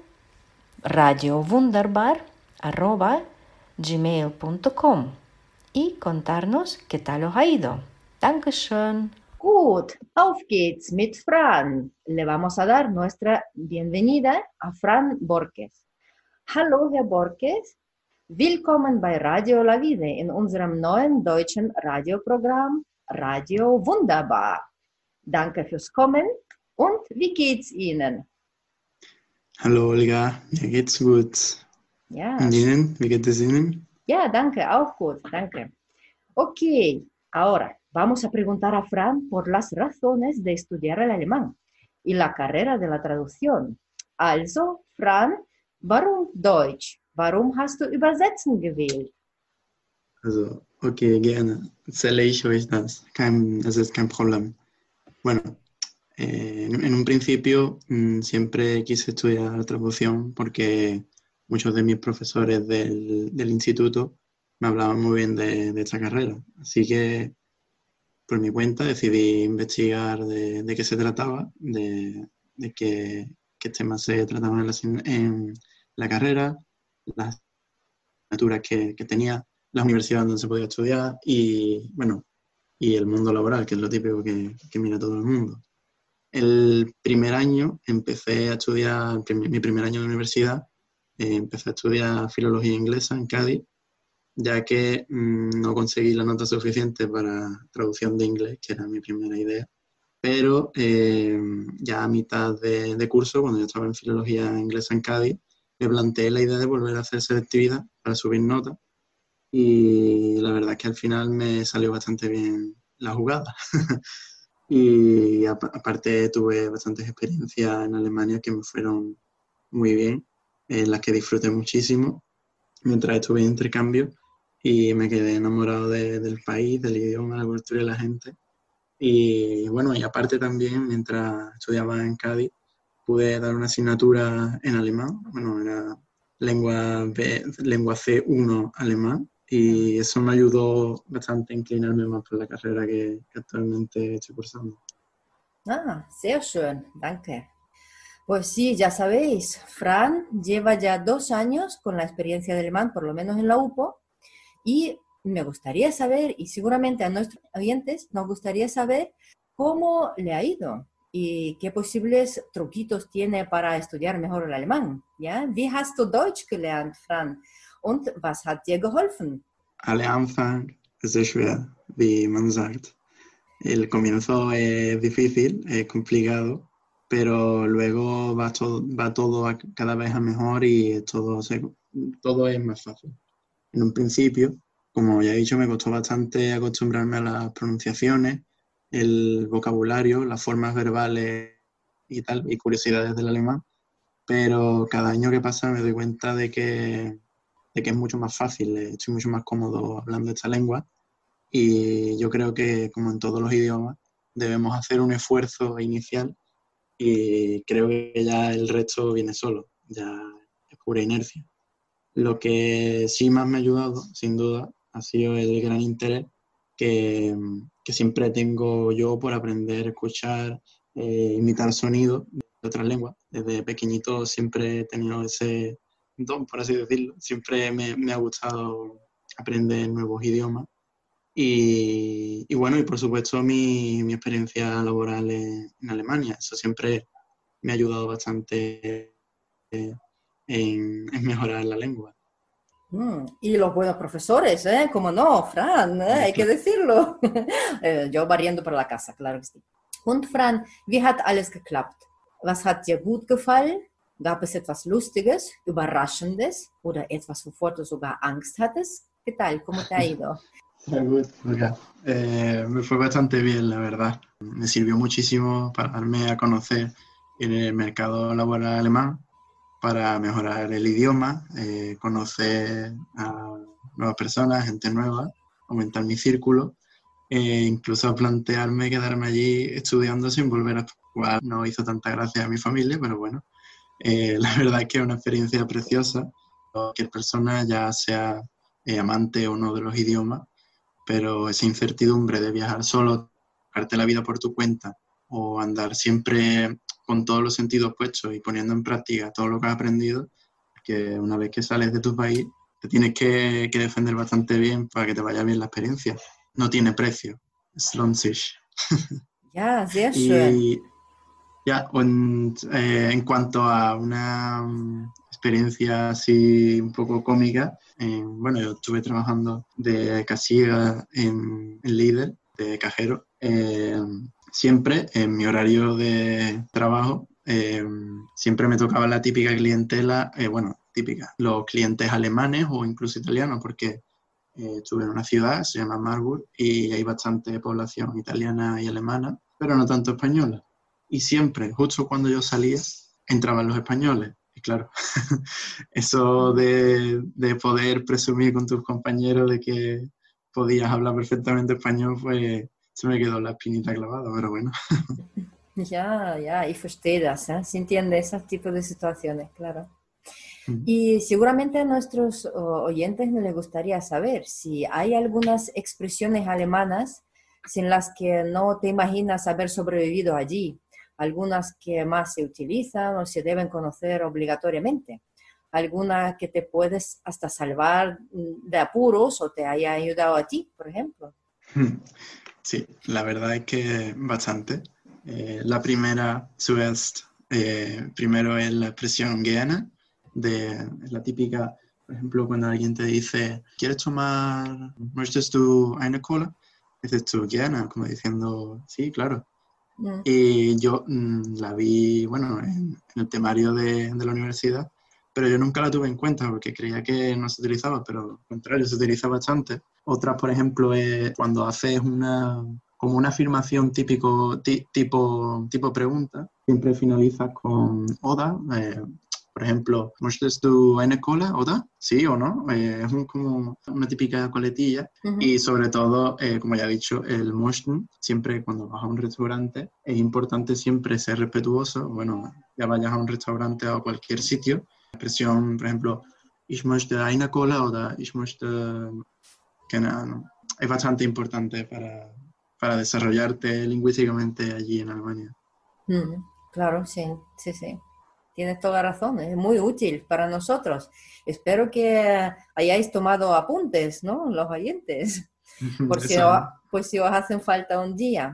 radiowunderbar@gmail.com y contarnos qué tal os ha ido. Dankeschön. Gut, auf geht's mit Fran. Le vamos a dar nuestra bienvenida a Fran Borges. Hallo, Herr Borges. Willkommen bei Radio La Vida in unserem neuen deutschen Radioprogramm Radio Wunderbar. Danke fürs Kommen und wie geht's Ihnen? Hallo Olga, mir geht's gut. Ja. Und Ihnen? Wie geht es Ihnen? Ja, danke, auch gut, danke. Ok, ahora vamos a preguntar a Fran por las razones de estudiar el alemán y la carrera de la traducción. Also, Fran, warum Deutsch? Warum hast du Übersetzen gewählt? Also, okay, gerne. Erzähle ich euch das. Das ist kein Problem. Bueno, en un principio siempre quise estudiar traducción porque muchos de mis profesores del instituto me hablaban muy bien de esta carrera. Así que por mi cuenta decidí investigar de qué se trataba, de qué temas se trataban en la carrera, las asignaturas que tenía, las universidades donde se podía estudiar y, bueno, y el mundo laboral, que es lo típico que mira todo el mundo. El primer año empecé a estudiar, mi primer año de universidad, empecé a estudiar filología inglesa en Cádiz, ya que no conseguí la nota suficiente para traducción de inglés, que era mi primera idea. Pero ya a mitad de curso, cuando yo estaba en filología inglesa en Cádiz, me planteé la idea de volver a hacer selectividad para subir nota y la verdad es que al final me salió bastante bien la jugada. Y aparte tuve bastantes experiencias en Alemania que me fueron muy bien, en las que disfruté muchísimo mientras estuve en intercambio y me quedé enamorado del país, del idioma, la cultura y la gente. Y bueno, y aparte también, mientras estudiaba en Cádiz, pude dar una asignatura en alemán. Bueno, era lengua C1 alemán. Y eso me ayudó bastante a inclinarme más por la carrera que actualmente estoy cursando. Ah, sehr schön, danke. Pues sí, ya sabéis, Fran lleva ya 2 años con la experiencia de alemán, por lo menos en la UPO, y me gustaría saber, y seguramente a nuestros oyentes nos gustaría saber cómo le ha ido y qué posibles truquitos tiene para estudiar mejor el alemán. ¿Ya? Wie hast du Deutsch gelernt, Fran? Und was hat dir geholfen? Alle Anfang ist sehr schwer, wie man sagt. El comienzo es difícil, es complicado, pero luego va todo cada vez a mejor y todo es más fácil. En un principio, como ya he dicho, me costó bastante acostumbrarme a las pronunciaciones, el vocabulario, las formas verbales y tal, y curiosidades del alemán, pero cada año que pasa me doy cuenta de que es mucho más fácil, estoy mucho más cómodo hablando esta lengua, y yo creo que, como en todos los idiomas, debemos hacer un esfuerzo inicial y creo que ya el resto viene solo, ya es pura inercia. Lo que sí más me ha ayudado, sin duda, ha sido el gran interés que siempre tengo yo por aprender, escuchar, imitar sonidos de otras lenguas. Desde pequeñito siempre he tenido ese don, por así decirlo. Siempre me ha gustado aprender nuevos idiomas. Y bueno, y por supuesto mi experiencia laboral en Alemania. Eso siempre me ha ayudado bastante en mejorar la lengua. Y los buenos profesores, ¿Cómo no, Fran? Hay que decirlo. Yo variando para la casa, claro que sí. Und Fran, wie hat alles geklappt? Was hat dir gut gefallen? Gab es etwas Lustiges, Überraschendes oder etwas, wovor du sogar Angst hattest? ¿Qué tal? ¿Cómo te ha ido? Me fue bastante bien, la verdad. Me sirvió muchísimo para darme a conocer en el mercado laboral alemán, para mejorar el idioma, conocer a nuevas personas, gente nueva, aumentar mi círculo, incluso plantearme quedarme allí estudiando sin volver a jugar. No hizo tanta gracia a mi familia, pero bueno, la verdad es que es una experiencia preciosa. Cualquier persona, ya sea amante o no de los idiomas, pero esa incertidumbre de viajar solo, darte la vida por tu cuenta o andar siempre con todos los sentidos puestos y poniendo en práctica todo lo que has aprendido, que una vez que sales de tu país te tienes que defender bastante bien para que te vaya bien la experiencia. No tiene precio. Es lohnt sich. Ja, sehr schön. En cuanto a una experiencia así un poco cómica, bueno, yo estuve trabajando de casilla en Lidl, de cajero. Siempre en mi horario de trabajo, siempre me tocaba la típica clientela, típica, los clientes alemanes o incluso italianos, porque estuve en una ciudad, se llama Marburg, y hay bastante población italiana y alemana, pero no tanto española. Y siempre, justo cuando yo salía, entraban los españoles. Y claro, eso de poder presumir con tus compañeros de que podías hablar perfectamente español, pues se me quedó la espinita clavada, pero bueno. Ya, ich verstehe das, se entiende ese tipo de situaciones, claro. Y seguramente a nuestros oyentes les gustaría saber si hay algunas expresiones alemanas sin las que no te imaginas haber sobrevivido allí, algunas que más se utilizan o se deben conocer obligatoriamente, alguna que te puedes hasta salvar de apuros o te haya ayudado a ti, por ejemplo. Sí, la verdad es que bastante. La primera, zuerst, primero es la expresión gerne, la típica, por ejemplo, cuando alguien te dice, ¿quieres tomar, möchtest du eine Cola? Dices tú, gerne, como diciendo, sí, claro. Y yo la vi, en el temario de la universidad, pero yo nunca la tuve en cuenta porque creía que no se utilizaba, pero al contrario, se utiliza bastante. Otras, por ejemplo, es cuando haces como una afirmación tipo pregunta, siempre finalizas con Oda, Por ejemplo, ¿möchtest du eine Cola, oder? ¿Sí o no? Es como una típica coletilla. Y sobre todo, como ya he dicho, el möchten, siempre cuando vas a un restaurante, es importante siempre ser respetuoso. Bueno, ya vayas a un restaurante o a cualquier sitio. La expresión, por ejemplo, ich möchte eine Cola oder ich möchte... es bastante importante para desarrollarte lingüísticamente allí en Alemania. Claro, sí. Tienes toda razón, es muy útil para nosotros. Espero que hayáis tomado apuntes, ¿no? Los oyentes, por si os hacen falta un día.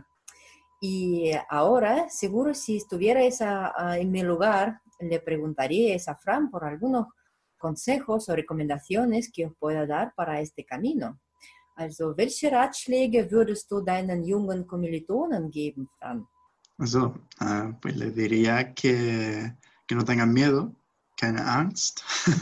Y ahora, seguro si estuvierais en mi lugar, le preguntaríais a Fran por algunos consejos o recomendaciones que os pueda dar para este camino. Also, welche Ratschläge würdest du deinen jungen Kommilitonen geben, Fran? Eso, pues les diría que no tengan miedo, keine Angst.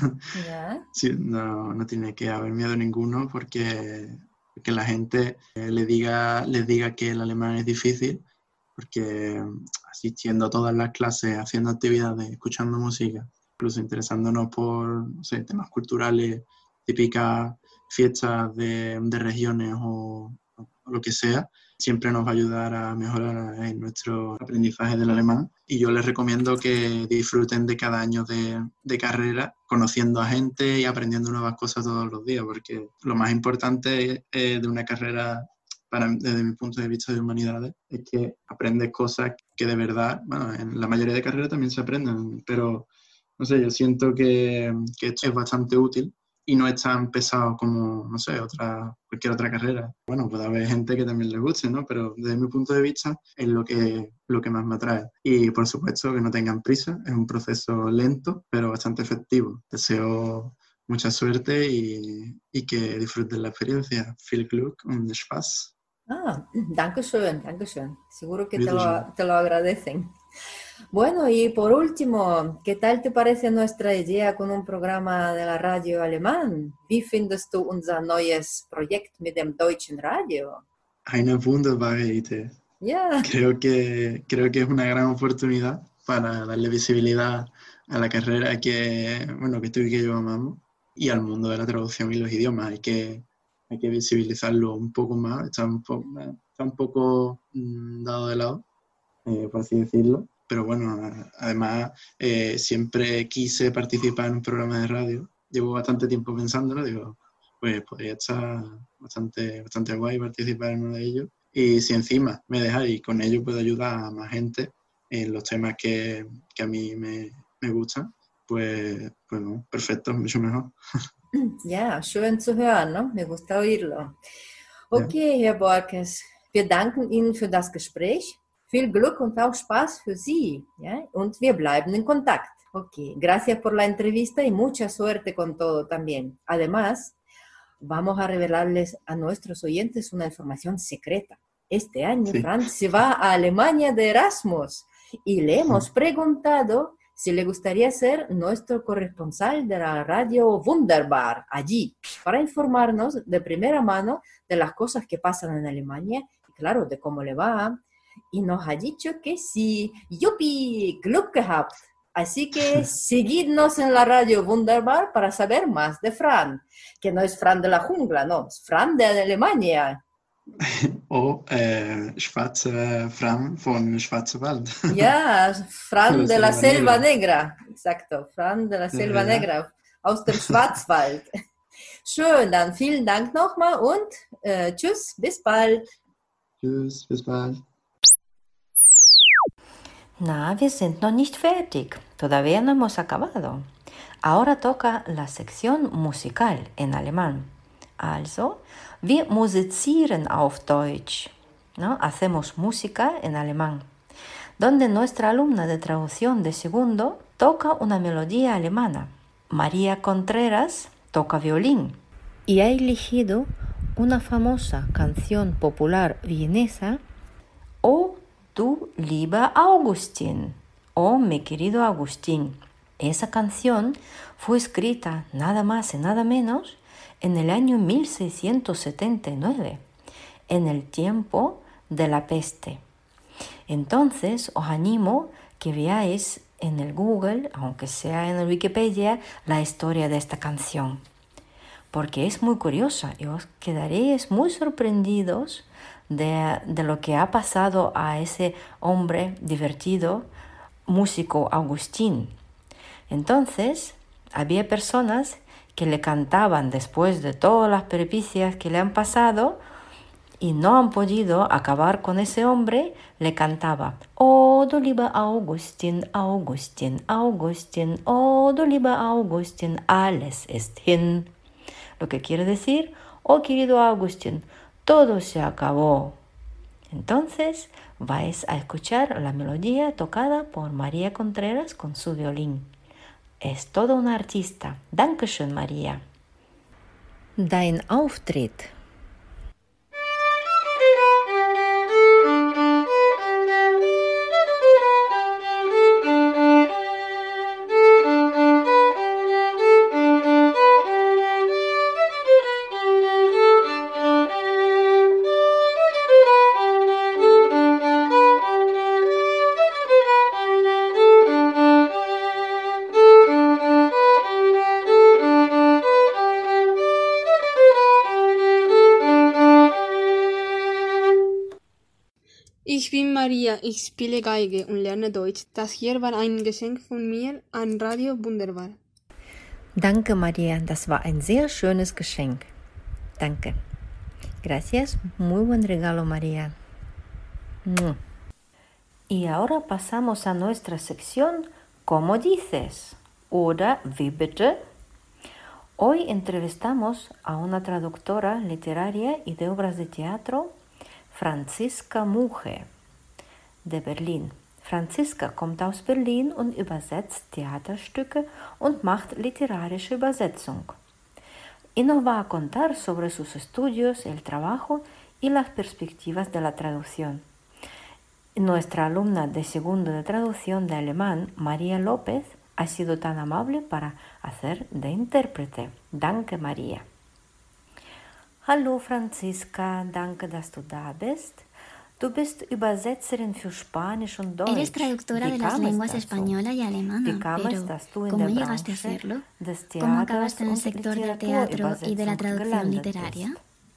Sí, no tiene que haber miedo ninguno porque la gente les diga que el alemán es difícil, porque asistiendo a todas las clases, haciendo actividades, escuchando música, incluso interesándonos por, no sé, temas culturales, típicas fiestas de regiones o lo que sea, siempre nos va a ayudar a mejorar en nuestro aprendizaje del alemán. Y yo les recomiendo que disfruten de cada año de carrera, conociendo a gente y aprendiendo nuevas cosas todos los días, porque lo más importante de una carrera, desde mi punto de vista de humanidades, es que aprendes cosas que de verdad, bueno, en la mayoría de carreras también se aprenden, pero no sé, yo siento que esto es bastante útil y no es tan pesado como, no sé, cualquier otra carrera. Bueno, puede haber gente que también le guste, ¿no? Pero desde mi punto de vista es lo que más me atrae. Y por supuesto que no tengan prisa, es un proceso lento, pero bastante efectivo. Deseo mucha suerte y que disfruten la experiencia. Viel Glück und Spaß. Danke schön. Seguro que te lo agradecen. Bueno, y por último, ¿qué tal te parece nuestra idea con un programa de la radio alemán? Wie findest du unser neues Projekt mit dem deutschen Radio? Eine wunderbare Idee. Yeah. Creo que es una gran oportunidad para darle visibilidad a la carrera que tú y que yo amamos y al mundo de la traducción y los idiomas. Hay que visibilizarlo un poco más, está un poco dado de lado, por así decirlo. Pero bueno, además siempre quise participar en un programa de radio. Llevo bastante tiempo pensándolo, digo, pues podría estar bastante guay participar en uno de ellos. Y si encima me deja y con ello puedo ayudar a más gente en los temas que a mí me gustan, pues no, perfecto, mucho mejor. Ja, schön zu hören, ne? Me gusta oírlo. Okay, Herr Borkes, wir danken Ihnen für das Gespräch. Viel Glück und auch Spaß für Sie, ¿ya? Und wir bleiben en Kontakt. Okay, gracias por la entrevista y mucha suerte con todo también. Además, vamos a revelarles a nuestros oyentes una información secreta. Este año Franz se va a Alemania de Erasmus y le hemos preguntado si le gustaría ser nuestro corresponsal de la radio Wunderbar allí, para informarnos de primera mano de las cosas que pasan en Alemania y claro, de cómo le va. Y nos ha dicho que sí. ¡Yupi! ¡Glück gehabt! Así que seguidnos en la radio Wunderbar para saber más de Fran, que no es Fran de la jungla, no, es Fran de Alemania. O Schwarzer Fran von Schwarzwald. Ja, Fran de la Selva Negra. Exacto, Fran de la Selva Negra, aus dem Schwarzwald. Schön, dann vielen Dank nochmal und tschüss, bis bald. Tschüss, bis bald. Na, wir sind noch nicht fertig. Todavía no hemos acabado. Ahora toca la sección musical en alemán. Also, wir musizieren auf Deutsch. ¿No? Hacemos música en alemán. Donde nuestra alumna de traducción de segundo toca una melodía alemana. María Contreras toca violín. Y ha elegido una famosa canción popular vienesa, O du lieber Augustin, o mi querido Agustín. Esa canción fue escrita nada más y nada menos en el año 1679, en el tiempo de la peste. Entonces os animo que veáis en el Google, aunque sea en el Wikipedia, la historia de esta canción, porque es muy curiosa y os quedaréis muy sorprendidos de lo que ha pasado a ese hombre divertido, músico Agustín. Entonces, había personas que le cantaban después de todas las peripecias que le han pasado y no han podido acabar con ese hombre, le cantaba: Oh, du lieber Augustin, Augustin, Augustin, oh, du lieber Augustin, alles ist hin. Lo que quiere decir: oh, querido Agustín, todo se acabó. Entonces vais a escuchar la melodía tocada por María Contreras con su violín. Es toda una artista. Dankeschön, María. Dein Auftritt. Ich bin Maria, ich spiele Geige und lerne Deutsch. Das hier war ein Geschenk von mir an Radio Wunderbar. Danke, María, das war ein sehr schönes Geschenk. Danke. Gracias, muy buen regalo, María. Y ahora pasamos a nuestra sección ¿Cómo dices? Oder wie bitte? Hoy entrevistamos a una traductora literaria y de obras de teatro, Franziska Muche, de Berlin. Franziska kommt aus Berlin und übersetzt Theaterstücke und macht literarische Übersetzung. Y nos va a contar sobre sus estudios, el trabajo y las perspectivas de la traducción. Nuestra alumna de segundo de traducción de alemán, María López, ha sido tan amable para hacer de intérprete. Danke, María. Hallo Franziska, danke, dass du da bist. Du bist Übersetzerin für Spanisch und Deutsch. Eres traductora de las lenguas española y alemana, pero ¿cómo llegaste a hacerlo? ¿Cómo acabaste en el sector del teatro y de la traducción literaria?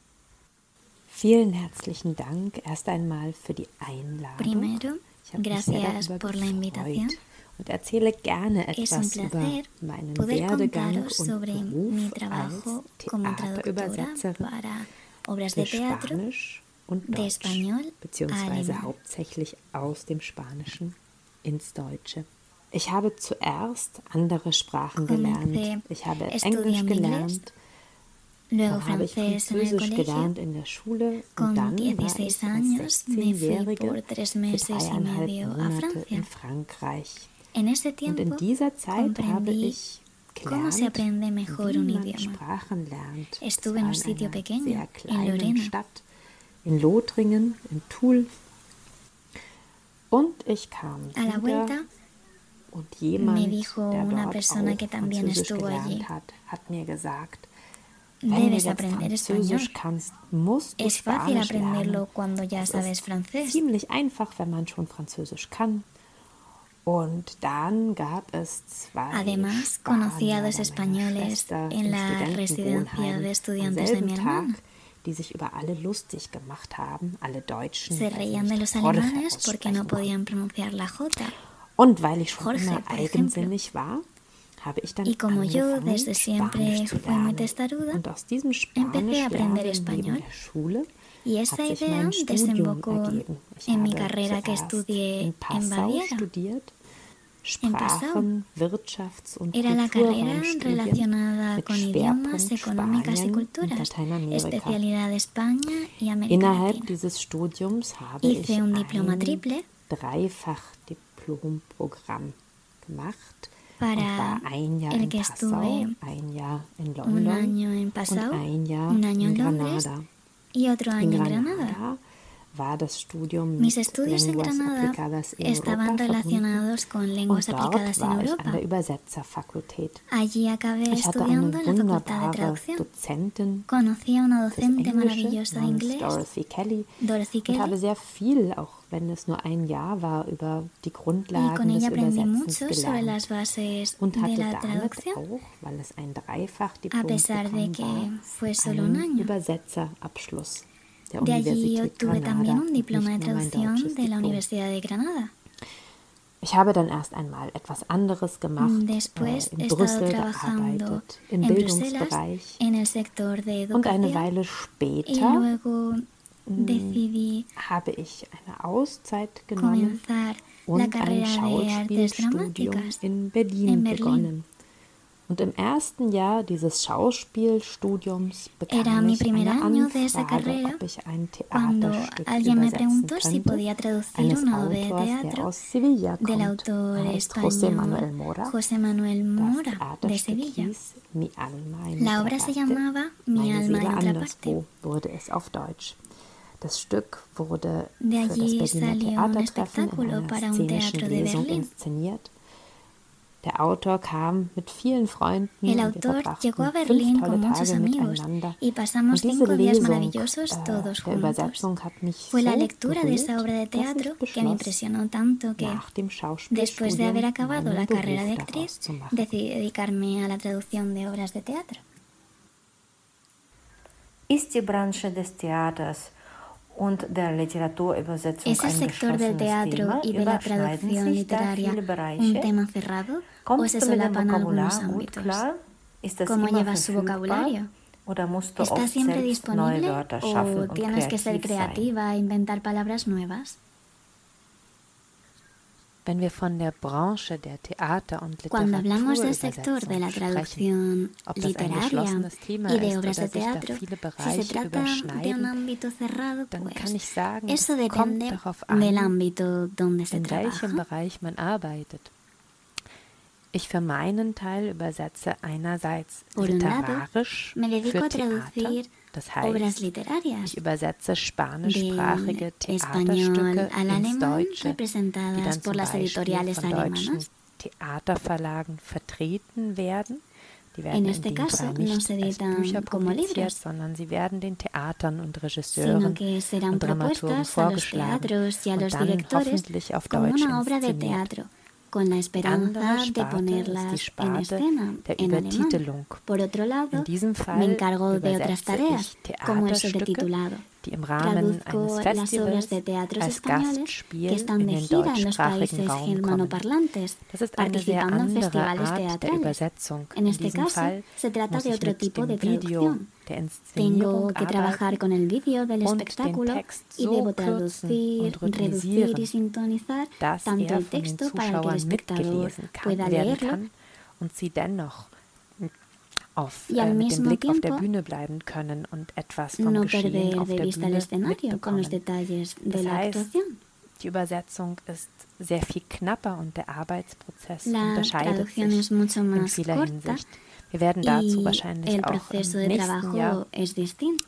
Vielen herzlichen Dank erst einmal für die Einladung. Primero, gracias por la invitación. Und erzähle gerne Es un etwas über placer meinen poder Werdegang contaros und sobre mi Beruf trabajo als como traductora Theaterübersetzerin para obras de für teatro Spanisch und de Deutsch, español a beziehungsweise alemán. hauptsächlich aus dem Spanischen ins Deutsche. Ich habe zuerst andere Sprachen gelernt. Ich habe Englisch estudiando gelernt, Luego dann habe ich francés en el Französisch colegio. gelernt in der Schule Con und dann war 16 ich años als me fui 16-Jährige por 3 für meses y 3,5 medio a Monate Francia. in Frankreich. En ese Und tiempo in dieser Zeit habe comprendí ich cómo se gelernt, aprende mejor wie un man idioma. Sprachen lernt. Estuve en un sitio pequeño, sehr en kleinen Lorena. Stadt, in Lothringen, in Toul. Und ich kam A la wieder vuelta und jemand, me dijo der una dort persona auch que también Französisch estuvo allí: gelernt hat mir gesagt, wenn du debes jetzt aprender Französisch español. kannst, musst du Es fácil Spanisch aprenderlo lernen. cuando ya Es sabes ist francés. ziemlich einfach, wenn man schon Französisch kann. Und dann gab es zwei Además, conocí a dos Spanier españoles Schwester en im la residencia Studentenwohnheim de am estudiantes de mi selben Tag, hermana. die sich über alle lustig gemacht haben, alle Deutschen, Se weil sie reían de nicht los Jorge alemanes porque no aussprechen podían pronunciar la J. Und weil ich schon Jorge, immer por ejemplo. eigensinnig war, habe ich dann Y como yo angefangen, desde siempre Spanisch zu fui muy lernen. testaruda, Und aus diesem empecé a aprender Spanisch español. neben der Schule Y esa hat sich idea mein Studium desembocó ergeben. Ich en mi habe carrera que zuerst estudié in en Passau Baviera. studiert, En Passau. Sprachen, Wirtschafts- und Era la carrera Kulturraumstudien relacionada mit con idiomas, Schwerpunkt económicas y Spanien und culturas, Lateinamerika. especialidad de España y América Innerhalb Latina. dieses Studiums habe Hice ich un diploma ein triple Dreifach-Diplomprogramm gemacht para und war ein Jahr el in que Passau, estuve ein Jahr in un London año en Passau, und ein Jahr un año in en Londres Granada. y otro In año en Granada Granada. Mis estudios en Granada estaban relacionados con lenguas aplicadas en Europa. Allí acabé estudiando en la Facultad de Traducción. Conocí a una docente maravillosa de inglés, Dorothy Kelly, y con ella aprendí mucho sobre las bases de la traducción, a pesar de que fue solo un año. De allí obtuve también un diploma de traducción de la Universidad de Granada. Después he estado trabajando en Bruselas en el sector de educación y luego decidí comenzar la carrera de artes dramáticas en Berlín. Era mi primer año de esa carrera cuando alguien me preguntó si podía traducir una obra de teatro del autor español José Manuel Mora de Sevilla. La obra se llamaba Mi alma en otra parte. De allí salió un espectáculo para un teatro de Berlín. El autor llegó a Berlín con muchos amigos y pasamos 5 días maravillosos todos juntos. Fue la lectura de esa obra de teatro que me impresionó tanto que, después de haber acabado la carrera de actriz, decidí dedicarme a la traducción de obras de teatro. ¿Es el sector del teatro y de la traducción literaria un tema cerrado o se solapan algunos ámbitos? ¿Cómo llevas su vocabulario? ¿Está siempre disponible o tienes que ser creativa e inventar palabras nuevas? Cuando hablamos del sector de la traducción literaria y de obras de teatro, si se trata de un ámbito cerrado, pues eso depende del ámbito donde se trabaja. Por un lado, me dedico a traducir obras literarias del español al alemán representadas por las editoriales alemanas. En este caso no se editan como libros, sino que serán propuestas a los teatros y a los directores como una obra de teatro, con la esperanza de ponerlas en escena en alemán. Por otro lado, me encargo de otras tareas, como el sobretitulado. Traduzco las obras de teatros españoles que están de gira en los países germanoparlantes, participando en festivales teatrales. En este caso, se trata de otro tipo de traducción. Tengo que trabajar con el vídeo del espectáculo y debo traducir, reducir y sintonizar tanto el texto para que el espectador pueda leerlo y al mismo tiempo no perder de vista el escenario con los detalles de la actuación. La traducción es mucho más corta y el proceso de trabajo es distinto.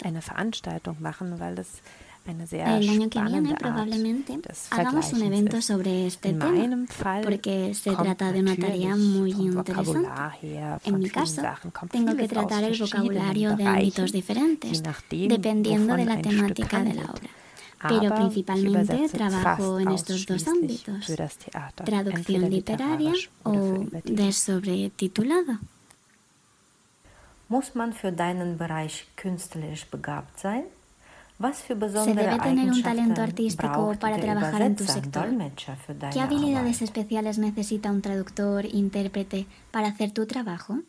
El año que viene probablemente hagamos un evento sobre este tema, porque se trata de una tarea muy interesante. En mi caso, tengo que tratar el vocabulario de ámbitos diferentes, dependiendo de la temática de la obra. Pero principalmente trabajo en estos dos ámbitos, traducción literaria o de sobretitulado. Muss man für deinen Bereich künstlerisch begabt sein? ¿Se debe tener un talento artístico para trabajar en tu sector? ¿Qué habilidades especiales necesita un traductor, intérprete para hacer tu trabajo?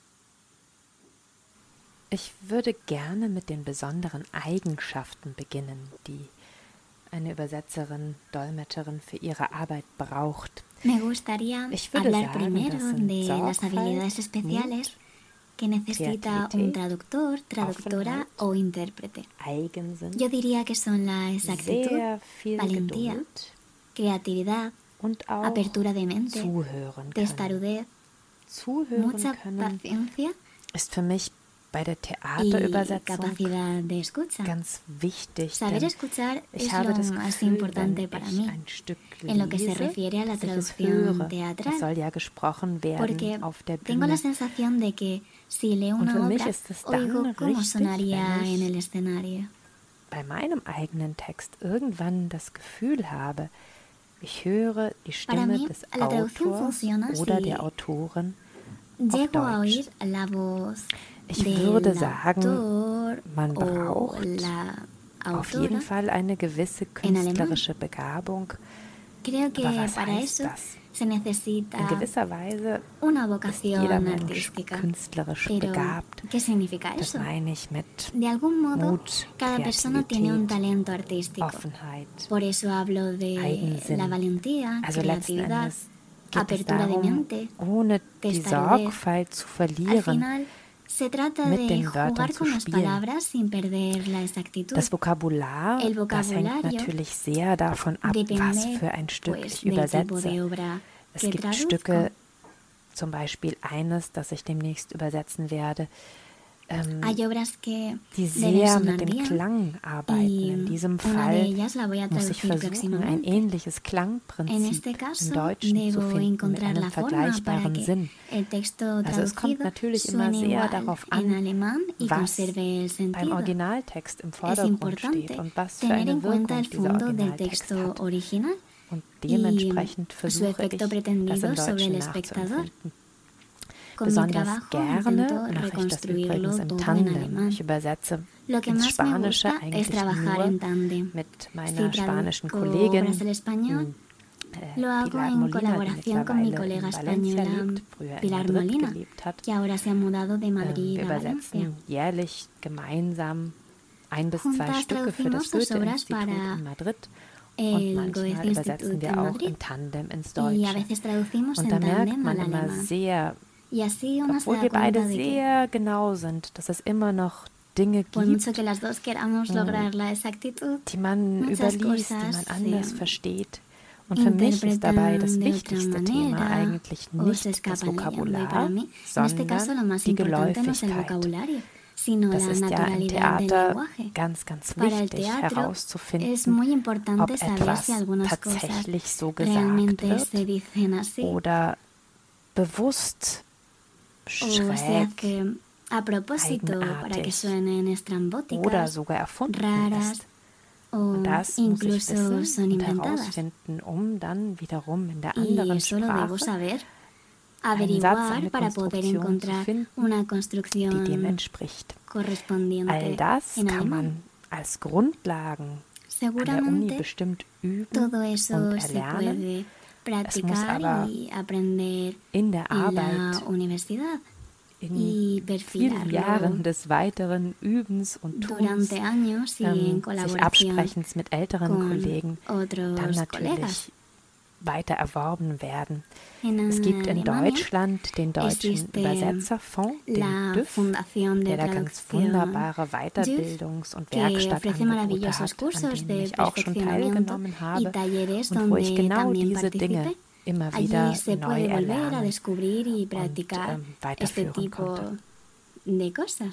Ich würde gerne mit den besonderen Eigenschaften beginnen, die eine Übersetzerin, Dolmetscherin für ihre Arbeit braucht. Me gustaría hablar primero de las habilidades especiales que necesita un traductor, traductora o intérprete. Yo diría que son la exactitud, valentía, creatividad, apertura de mente, testarudez, mucha paciencia bei der Theaterübersetzung capacidad de escucha. ganz wichtig, Saber denn escuchar ich es habe lo das más Gefühl, importante wenn para ich mí ein Stück en lo que se lese, refiere a la dass ich es traducción höre. teatral, Das soll ja gesprochen werden porque auf der tengo la Bühne. sensación de que si leo Und für una mich obra, ist es dann oigo cómo richtig, sonaría wenn en ich el escenario. bei meinem eigenen Text irgendwann das Gefühl habe, ich höre die Para Stimme mí, des la traducción Autors funciona oder si der Autorin auf llego a Deutsch. oír la voz Ich del würde sagen, autor man o braucht la auf autora. jeden Fall eine gewisse en alemán. künstlerische Begabung. Creo que Aber was para heißt eso das? se necesita In gewisser Weise una ist vocación jeder Mensch artística. künstlerisch Pero, begabt. ¿qué significa Das eso? meine ich mit De algún modo, Mut, cada persona tiene un Kreativität, talento artístico. Offenheit, Por eso hablo de Eigensinn. la valentía, Also letzten creatividad, Endes geht es apertura de darum, mente, ohne die testarudez. Sorgfalt zu Al verlieren, final, se trata mit de den Wörtern jugar zu con las spielen. palabras sin perder la exactitud. Das Vokabular, El das hängt vocabulario natürlich sehr davon ab, was depende, für ein Stück pues, ich del tipo übersetze. de obra Es que gibt traduzco. Stücke, zum Beispiel eines, das ich demnächst übersetzen werde, Hay obras que die deben sehr sonar mit dem bien, Klang arbeiten. y In diesem una de Fall ellas la voy a muss ich traducir versuchen, ein próximamente. ähnliches En Klangprinzip este caso, im Deutschen zu debo finden, mit encontrar einem la forma para vergleichbaren que Sinn. el texto Also es kommt traducido natürlich immer suene sehr igual darauf en an, alemán y was conserve el beim sentido. Originaltext im Es Vordergrund importante steht und was für tener eine en cuenta el Wirkung dieser fondo del Originaltext texto hat. original Und y dementsprechend su versuche ich, efecto das pretendido im sobre el Deutschen espectador. nachzuempfinden. Con mi Besonders trabajo gerne intento mache ich das reconstruirlo übrigens im todo en Tandem. alemán. Ich übersetze Lo que ins más me Spanische gusta es eigentlich trabajar nur en tándem. mit Si meiner spanischen traduzco Kollegin, obras del español, lo hago Pilar en Molina, die colaboración con mi mittlerweile colega in Valencia española lebt, früher in Pilar Madrid Molina, gelebt hat. que ahora se ha mudado de Madrid Wir a Valencia. übersetzen jährlich gemeinsam 1 bis 2 Juntas Stücke für das traducimos dos obras Goethe-Institut para in Madrid. Und el manchmal Goethe übersetzen Institut wir en auch Madrid im Tandem ins y a Deutsche. veces traducimos Und en da merkt tándem man al immer alemán. sehr, Y así uno se obwohl da wir beide cuenta de que sehr genau sind, dass es immer noch Dinge por mucho gibt, que las dos queramos lograr la exactitud, die man muchas überliest, die man cosas anders se versteht. Und für mich ist dabei das interpretan de otra wichtigste Thema manera eigentlich o se nicht das escapan leyendo. Y para Vokabular, mí, en este caso, lo más sondern die importante no es el Geläufigkeit. vocabulario, sino Das la ist ja im naturalidad del Theater lenguaje. ganz, ganz Para el wichtig teatro es herauszufinden, muy ob importante saber etwas si algunas cosas tatsächlich so gesagt realmente se dicen wird así oder bewusst o se schräg, hace a propósito para que eigenartig suenen oder estrambóticas, sogar erfunden raras ist. o Und das muss ich incluso wissen son und inventadas. herausfinden, um dann wiederum in der Y anderen eso lo debo Sprache saber, einen Satz, averiguar eine para poder Konstruktion zu encontrar finden, una die dem construcción entspricht. correspondiente All das en kann alemán. man als Grundlagen an der Uni Seguramente bestimmt üben todo eso und se erlernen. puede Es muss practicar aber y aprender in der en la Arbeit, universidad in y vielen Jahren perfilarlo des weiteren Übens und Tuns, durante años y en sich colaboración absprechens mit älteren con Kollegen, dann otros natürlich colegas. weiter erworben werden. En Es gibt in Alemania Deutschland den Deutschen existe Übersetzerfonds, la den DÜV, Fundación de der da ganz Traducción wunderbare DÜV, Weiterbildungs- und que ofrece Werkstattangebote maravillosos hat, an cursos denen de ich auch schon perfeccionamiento teilgenommen y habe talleres und wo ich donde genau también diese Dinge participé. immer wieder Allí se neu puede volver a erlernen descubrir y und practicar este weiterführen tipo konnte. de cosas.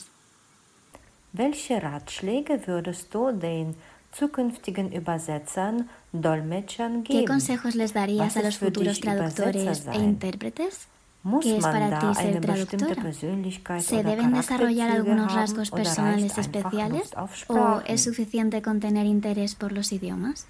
Welche Ratschläge würdest du den zukünftigen Übersetzern, Dolmetschern ¿Qué geben? consejos les darías Was a ist los für futuros dich Übersetzer traductores e sein? intérpretes? Muss ¿Qué es man para da ti ser eine bestimmte traductora? Persönlichkeit ¿Se oder deben desarrollar Charakterzüge algunos haben rasgos oder personales reicht einfach especiales Lust auf o Sprachen? es suficiente con tener interés por los idiomas?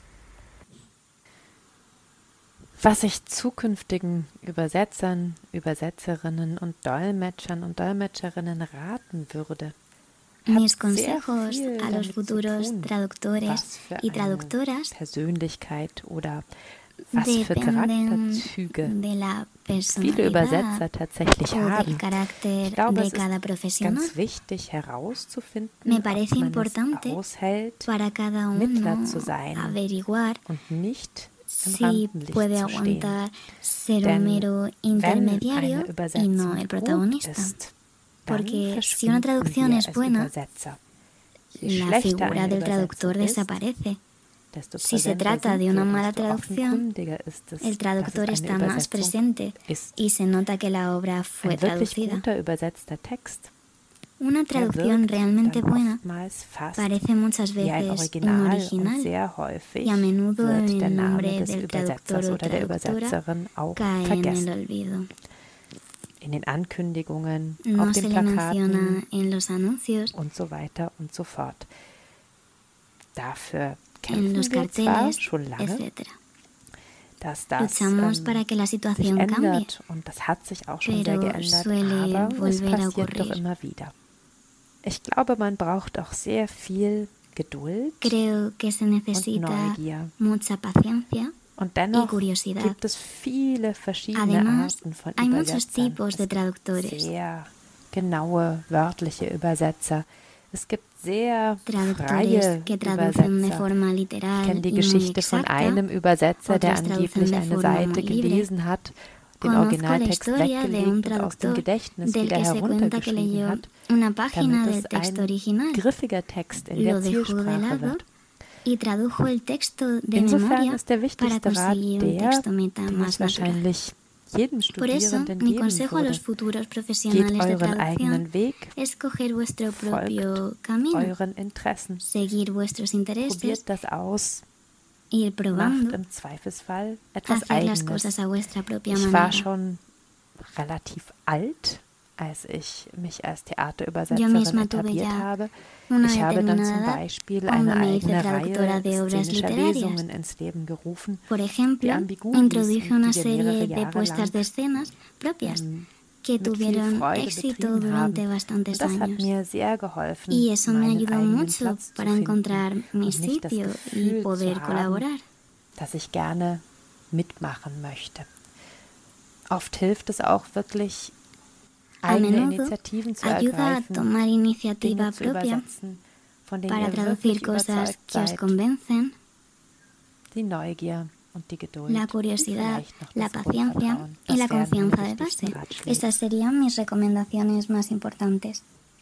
Was ich zukünftigen Übersetzern, Übersetzerinnen und Dolmetscherinnen raten würde, Mis hat sehr consejos viel a los damit zu futuros tun, traductores was für y eine traductoras Persönlichkeit oder was für dependen Charakterzüge de la viele Übersetzer personalidad tatsächlich o del haben. carácter Ich glaube, de es cada ist profesional. ganz wichtig herauszufinden, Me ob parece man importante es aushält, para cada Mittler uno zu sein averiguar und nicht im si Rampenlicht puede zu stehen. aguantar ser Denn un mero wenn intermediario eine y Übersetzung no el gut protagonista. ist, dann Porque si una verschwinden traducción wir es als buena, Übersetzer. Je la schlechter figura eine del Übersetzung traductor ist, desaparece. desto Si se präsenter trata sind de wir, una mala desto traducción, offenkundiger ist es, el traductor dass es está eine más Übersetzung presente ist. y se nota que la obra fue Ein wirklich traducida. guter übersetzter Text Una traducción realmente buena parece muchas veces un original y a menudo el nombre del traductor o traductora cae en el olvido. In den Ankündigungen, no auf den Plakaten en los anuncios, und so weiter und so fort. Dafür en los kämpfen wir zwar carteles, schon lange, etc. dass das Luchamos para que la sich situación cambie, ändert und das hat sich auch schon sehr pero geändert, suele aber es volver a passiert doch ocurrir. immer wieder. Ich glaube, man braucht auch sehr viel Geduld Creo que se und necesita Neugier. mucha paciencia Und y dennoch curiosidad. gibt es viele verschiedene Además, Arten von hay muchos Übersetzern. tipos de traductores. Sehr genaue, wörtliche Übersetzer. Es gibt sehr Traductores freie que traducen de Übersetzer. forma Ich literal kenne die y muy Geschichte von exacta, einem Übersetzer, der otros angeblich traducen de eine forma Seite muy libre. gelesen hat, den Conozco la Originaltext historia de un weggelegt und aus dem traductor Gedächtnis del wieder que se cuenta que heruntergeschrieben leyó hat, una página damit del es texto ein original, griffiger Text in lo der dejó de Zielsprache lado wird. y tradujo el texto de Insofern memoria ist der para wichtigste Rat conseguir un der, texto meta den más es natural. wahrscheinlich jedem Por eso, Studierenden mi geben consejo a los würde. futuros Geht profesionales de euren traducción eigenen Weg, es coger vuestro folgt propio camino, euren Interessen, seguir vuestros intereses, probiert das aus, ir macht probando, im Zweifelsfall etwas hacer las Eigenes. cosas a vuestra propia Ich war manera. schon relativ alt, als ich mich als Yo Theaterübersetzerin misma tuve etabliert ya habe. una Ich habe dann determinada zum edad Beispiel cuando eine me hice eigene traductora Reihe de obras szenischer literarias. Lesungen ins Leben gerufen, Por die ejemplo, Ambiguis, introduje una die wir mehrere serie de Jahre puestas de lang escenas propias que mit viel tuvieron Freude éxito betrieben durante haben. bastantes Und das hat años. mir sehr geholfen, Y eso me meinen ayudó eigenen mucho Platz zu para finden encontrar mi und nicht das sitio y Gefühl poder zu haben, colaborar. dass ich gerne mitmachen möchte. Oft hilft es auch wirklich, A eigene menudo Initiativen zu ayuda a ergreifen, tomar iniciativa Dinge zu propia übersetzen, von denen para ihr traducir wirklich cosas überzeugt que os seid. convencen, Die Neugier und die Geduld. la und curiosidad, vielleicht noch la das paciencia Grundvertrauen. y Das la wären meine confianza de wichtigsten base. Ratschläge. Esas serían mis recomendaciones más importantes.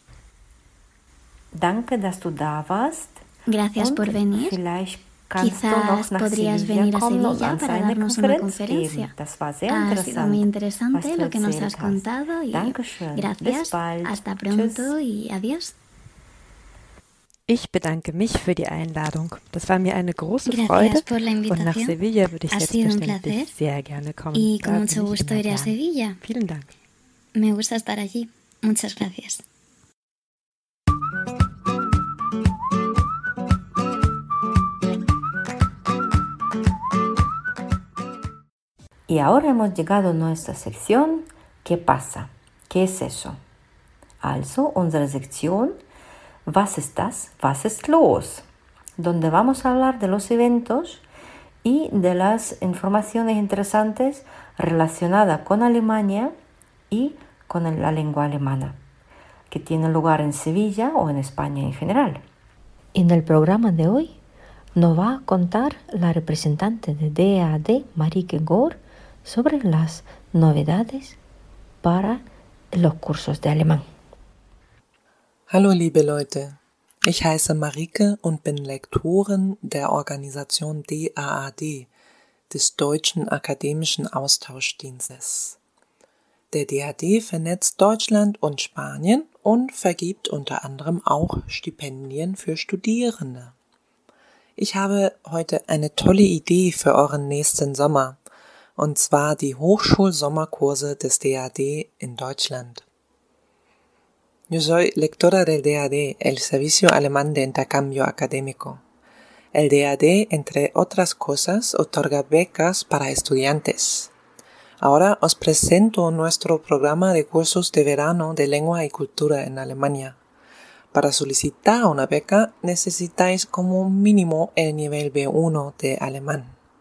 Danke, dass du da warst. Gracias Und por venir. vielleicht kannst du noch Quizás nach podrías Sevilla venir a kommen und Sevilla uns para eine darnos una Konferenz conferencia. geben. Das war sehr Ha sido muy interessant, was interesante du lo que nos erzählt has hast. contado y Dankeschön. Bis gracias. bald. Hasta pronto Tschüss. y adiós. Ich bedanke mich für die Einladung. Das war mir eine große Gracias Freude. por la Und nach invitación. Sevilla würde ich Ha sido un selbstverständlich placer. sehr gerne kommen. Y con Da mucho bin ich gusto immer iré a gern. Sevilla. Vielen Dank. Me gusta estar allí. Muchas gracias. Y ahora hemos llegado a nuestra sección ¿Qué pasa? ¿Qué es eso? Also unsere Sektion Was ist das? Was ist los? Donde vamos a hablar de los eventos y de las informaciones interesantes relacionadas con Alemania y con la lengua alemana, que tienen lugar en Sevilla o en España en general. En el programa de hoy nos va a contar la representante de DAAD, Marike Gohr, sobre las novedades para los cursos de alemán. Hallo liebe Leute, ich heiße Marike und bin Lektorin der Organisation DAAD, des Deutschen Akademischen Austauschdienstes. Der DAAD vernetzt Deutschland und Spanien und vergibt unter anderem auch Stipendien für Studierende. Ich habe heute eine tolle Idee für euren nächsten Sommer, und zwar die Hochschulsommerkurse des DAAD in Deutschland. Yo soy lectora del DAAD, el Servicio Alemán de Intercambio Académico. El DAAD, entre otras cosas, otorga becas para estudiantes. Ahora os presento nuestro programa de cursos de verano de lengua y cultura en Alemania. Para solicitar una beca necesitáis como mínimo el nivel B1 de alemán.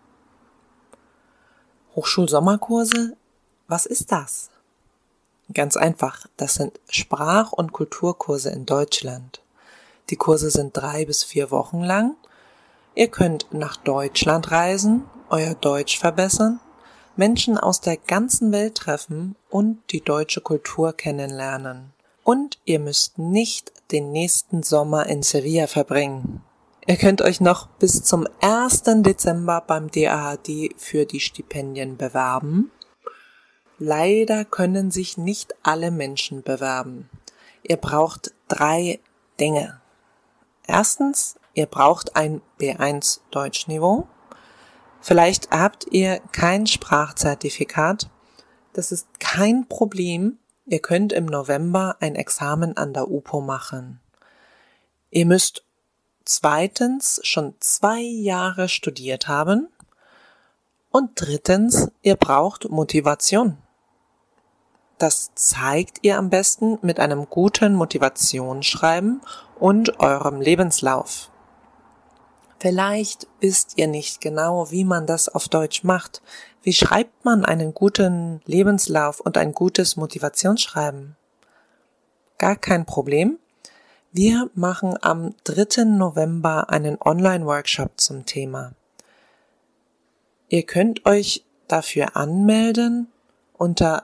Hochschulsommerkurse, was ist das? Ganz einfach, das sind Sprach- und Kulturkurse in Deutschland. Die Kurse sind 3 bis 4 Wochen lang. Ihr könnt nach Deutschland reisen, euer Deutsch verbessern, Menschen aus der ganzen Welt treffen und die deutsche Kultur kennenlernen. Und ihr müsst nicht den nächsten Sommer in Sevilla verbringen. Ihr könnt euch noch bis zum 1. Dezember beim DAAD für die Stipendien bewerben. Leider können sich nicht alle Menschen bewerben. Ihr braucht 3 Dinge. Erstens, ihr braucht ein B1 Deutschniveau. Vielleicht habt ihr kein Sprachzertifikat. Das ist kein Problem. Ihr könnt im November ein Examen an der UPO machen. Ihr müsst zweitens schon 2 Jahre studiert haben. Und drittens, ihr braucht Motivation. Das zeigt ihr am besten mit einem guten Motivationsschreiben und eurem Lebenslauf. Vielleicht wisst ihr nicht genau, wie man das auf Deutsch macht. Wie schreibt man einen guten Lebenslauf und ein gutes Motivationsschreiben? Gar kein Problem. Wir machen am 3. November einen Online-Workshop zum Thema. Ihr könnt euch dafür anmelden unter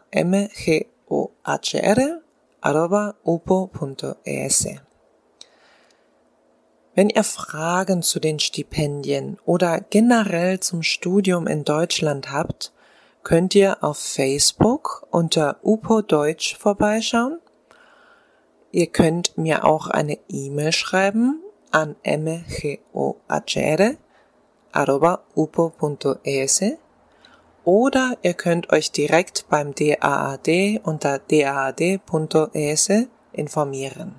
mgohr@upo.es. Wenn ihr Fragen zu den Stipendien oder generell zum Studium in Deutschland habt, könnt ihr auf Facebook unter UPO Deutsch vorbeischauen. Ihr könnt mir auch eine E-Mail schreiben an mgohr@upo.es oder ihr könnt euch direkt beim DAAD unter daad.es informieren.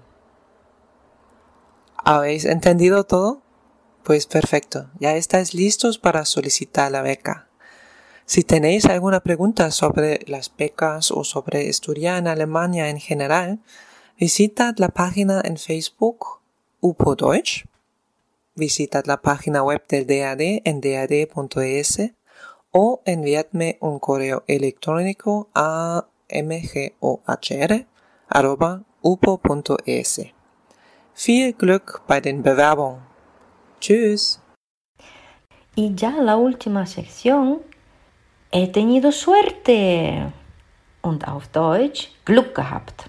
¿Habéis entendido todo? Pues perfecto, ya estáis listos para solicitar la beca. Si tenéis alguna pregunta sobre las becas o sobre estudiar en Alemania en general, visitad la página en Facebook UPO Deutsch, visitad la página web del DAD en daad.es o enviadme un correo electrónico a mgohr@upo.es. Viel Glück bei den Bewerbungen. Tschüss. Y ya la última sección, he tenido suerte. Und auf Deutsch, Glück gehabt.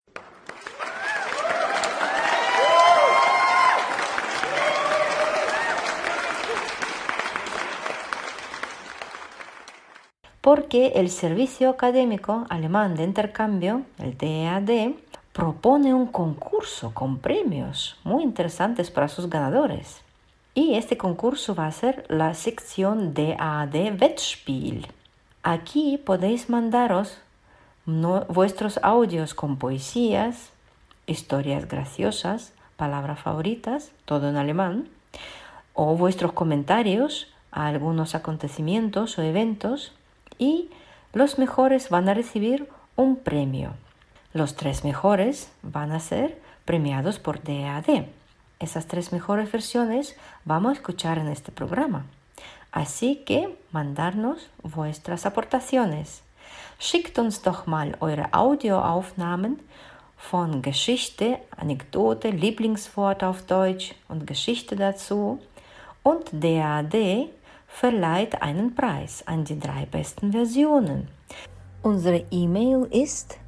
Porque el Servicio Académico Alemán de Intercambio, el DAD, propone un concurso con premios muy interesantes para sus ganadores. Y este concurso va a ser la sección DAD Wettspiel. Aquí podéis mandaros vuestros audios con poesías, historias graciosas, palabras favoritas, todo en alemán, o vuestros comentarios a algunos acontecimientos o eventos, y los mejores van a recibir un premio. Los 3 mejores van a ser premiados por DAD. Esas 3 mejores versiones vamos a escuchar en este programa. Así que mandarnos vuestras aportaciones. Schickt uns doch mal eure Audioaufnahmen von Geschichte, Anekdote, Lieblingswort auf Deutsch und Geschichte dazu. Und DAD verleiht einen Preis an die 3 besten Versionen. Unsere E-Mail ist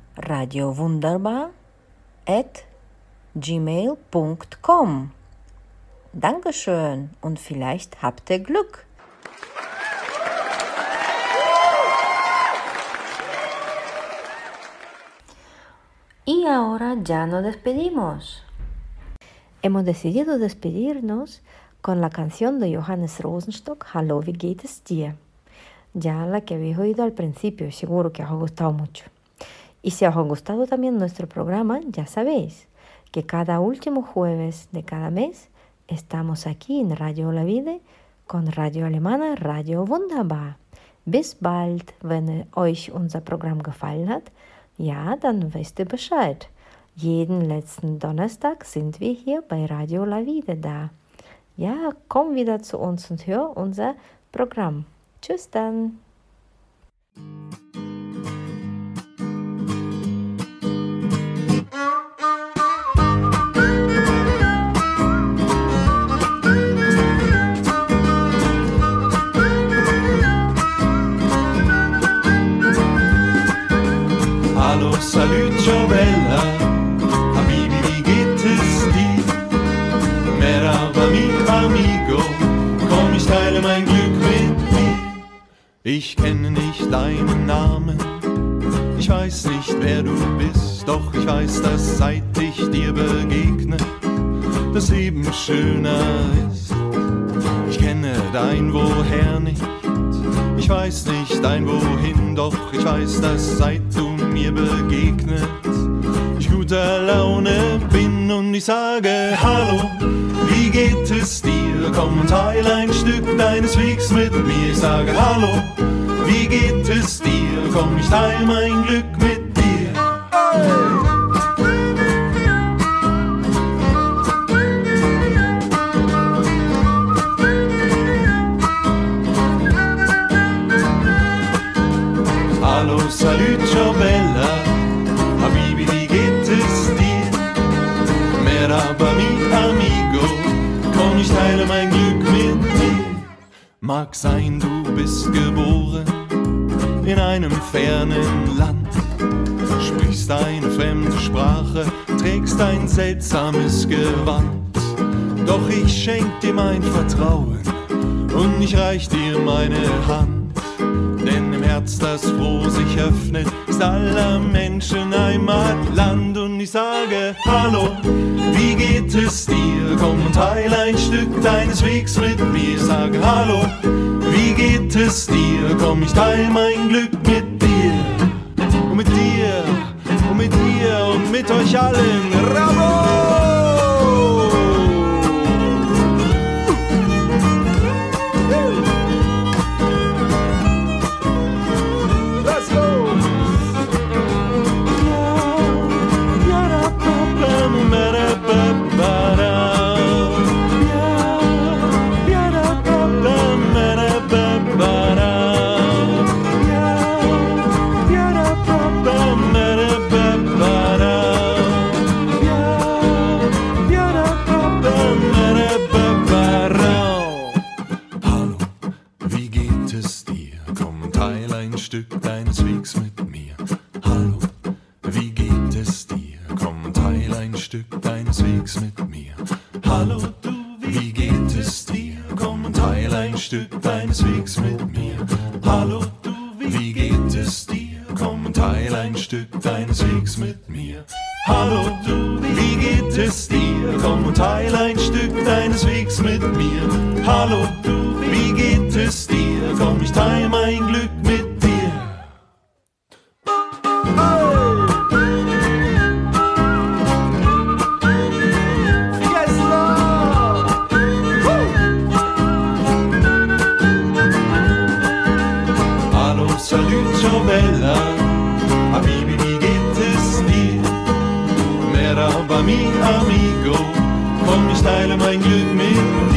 radiowunderbar@gmail.com. Dankeschön und vielleicht habt ihr Glück. Y ahora ya nos despedimos. Hemos decidido despedirnos con la canción de Johannes Rosenstock, Hallo, wie geht es dir? Ya la que habéis oído al principio, seguro que os ha gustado mucho. Y si os ha gustado también nuestro programa, ya sabéis que cada último jueves de cada mes estamos aquí en Radio La Vida con Radio Alemana, Radio Wunderbar. Bis bald, wenn euch unser Programm gefallen hat. Ja, dann wisst ihr Bescheid. Jeden letzten Donnerstag sind wir hier bei Radio La Vida da. Ja, komm wieder zu uns und hör unser Programm. Tschüss dann. Hallo, salut, ciao bella, Habibi, wie geht es dir? Merhaba, mi amigo, komm, ich teile mein Glück mit dir. Ich kenne nicht deinen Namen, ich weiß nicht, wer du bist. Doch ich weiß, dass seit ich dir begegne, das Leben schöner ist. Ich kenne dein Woher nicht, ich weiß nicht dein Wohin, doch ich weiß, dass seit du mir begegnet, ich guter Laune bin und ich sage Hallo, wie geht es dir? Komm und teile ein Stück deines Wegs mit mir. Ich sage Hallo, wie geht es dir? Komm, ich teile mein Glück mit dir. Hallo, salut, ciao bella, Habibi, wie geht es dir? Merhaba, mi amigo, komm, ich teile mein Glück mit dir. Mag sein, du bist geboren in einem fernen Land, sprichst eine fremde Sprache, trägst ein seltsames Gewand. Doch ich schenk dir mein Vertrauen und ich reich dir meine Hand. Denn im Herz, das froh sich öffnet, ist aller Menschen Heimatland. Und ich sage Hallo, wie geht es dir? Komm und teile ein Stück deines Wegs mit mir. Ich sage Hallo, wie geht es dir? Komm, ich teile mein Glück mit dir. Und mit dir, und mit dir und mit euch allen. Bravo! Stück deines Wegs mit mir. Hallo, wie geht es dir? Komm und teile ein Stück deines Wegs mit mir. Hallo, du, wie geht es dir? Komm und teile ein Stück deines Wegs mit mir. Hallo, du, wie geht es dir? Komm und teile ein Stück deines Wegs mit mir. Hallo, du, wie geht es dir? Komm und teile ein Stück deines Wegs mit mir. Hallo, du, wie geht es dir? Komm, ich teile mein Glück mit dir. Bella, Habibi, wie geht es dir? Merhaba, mi amigo, komm, ich teile mein Glück mit dir.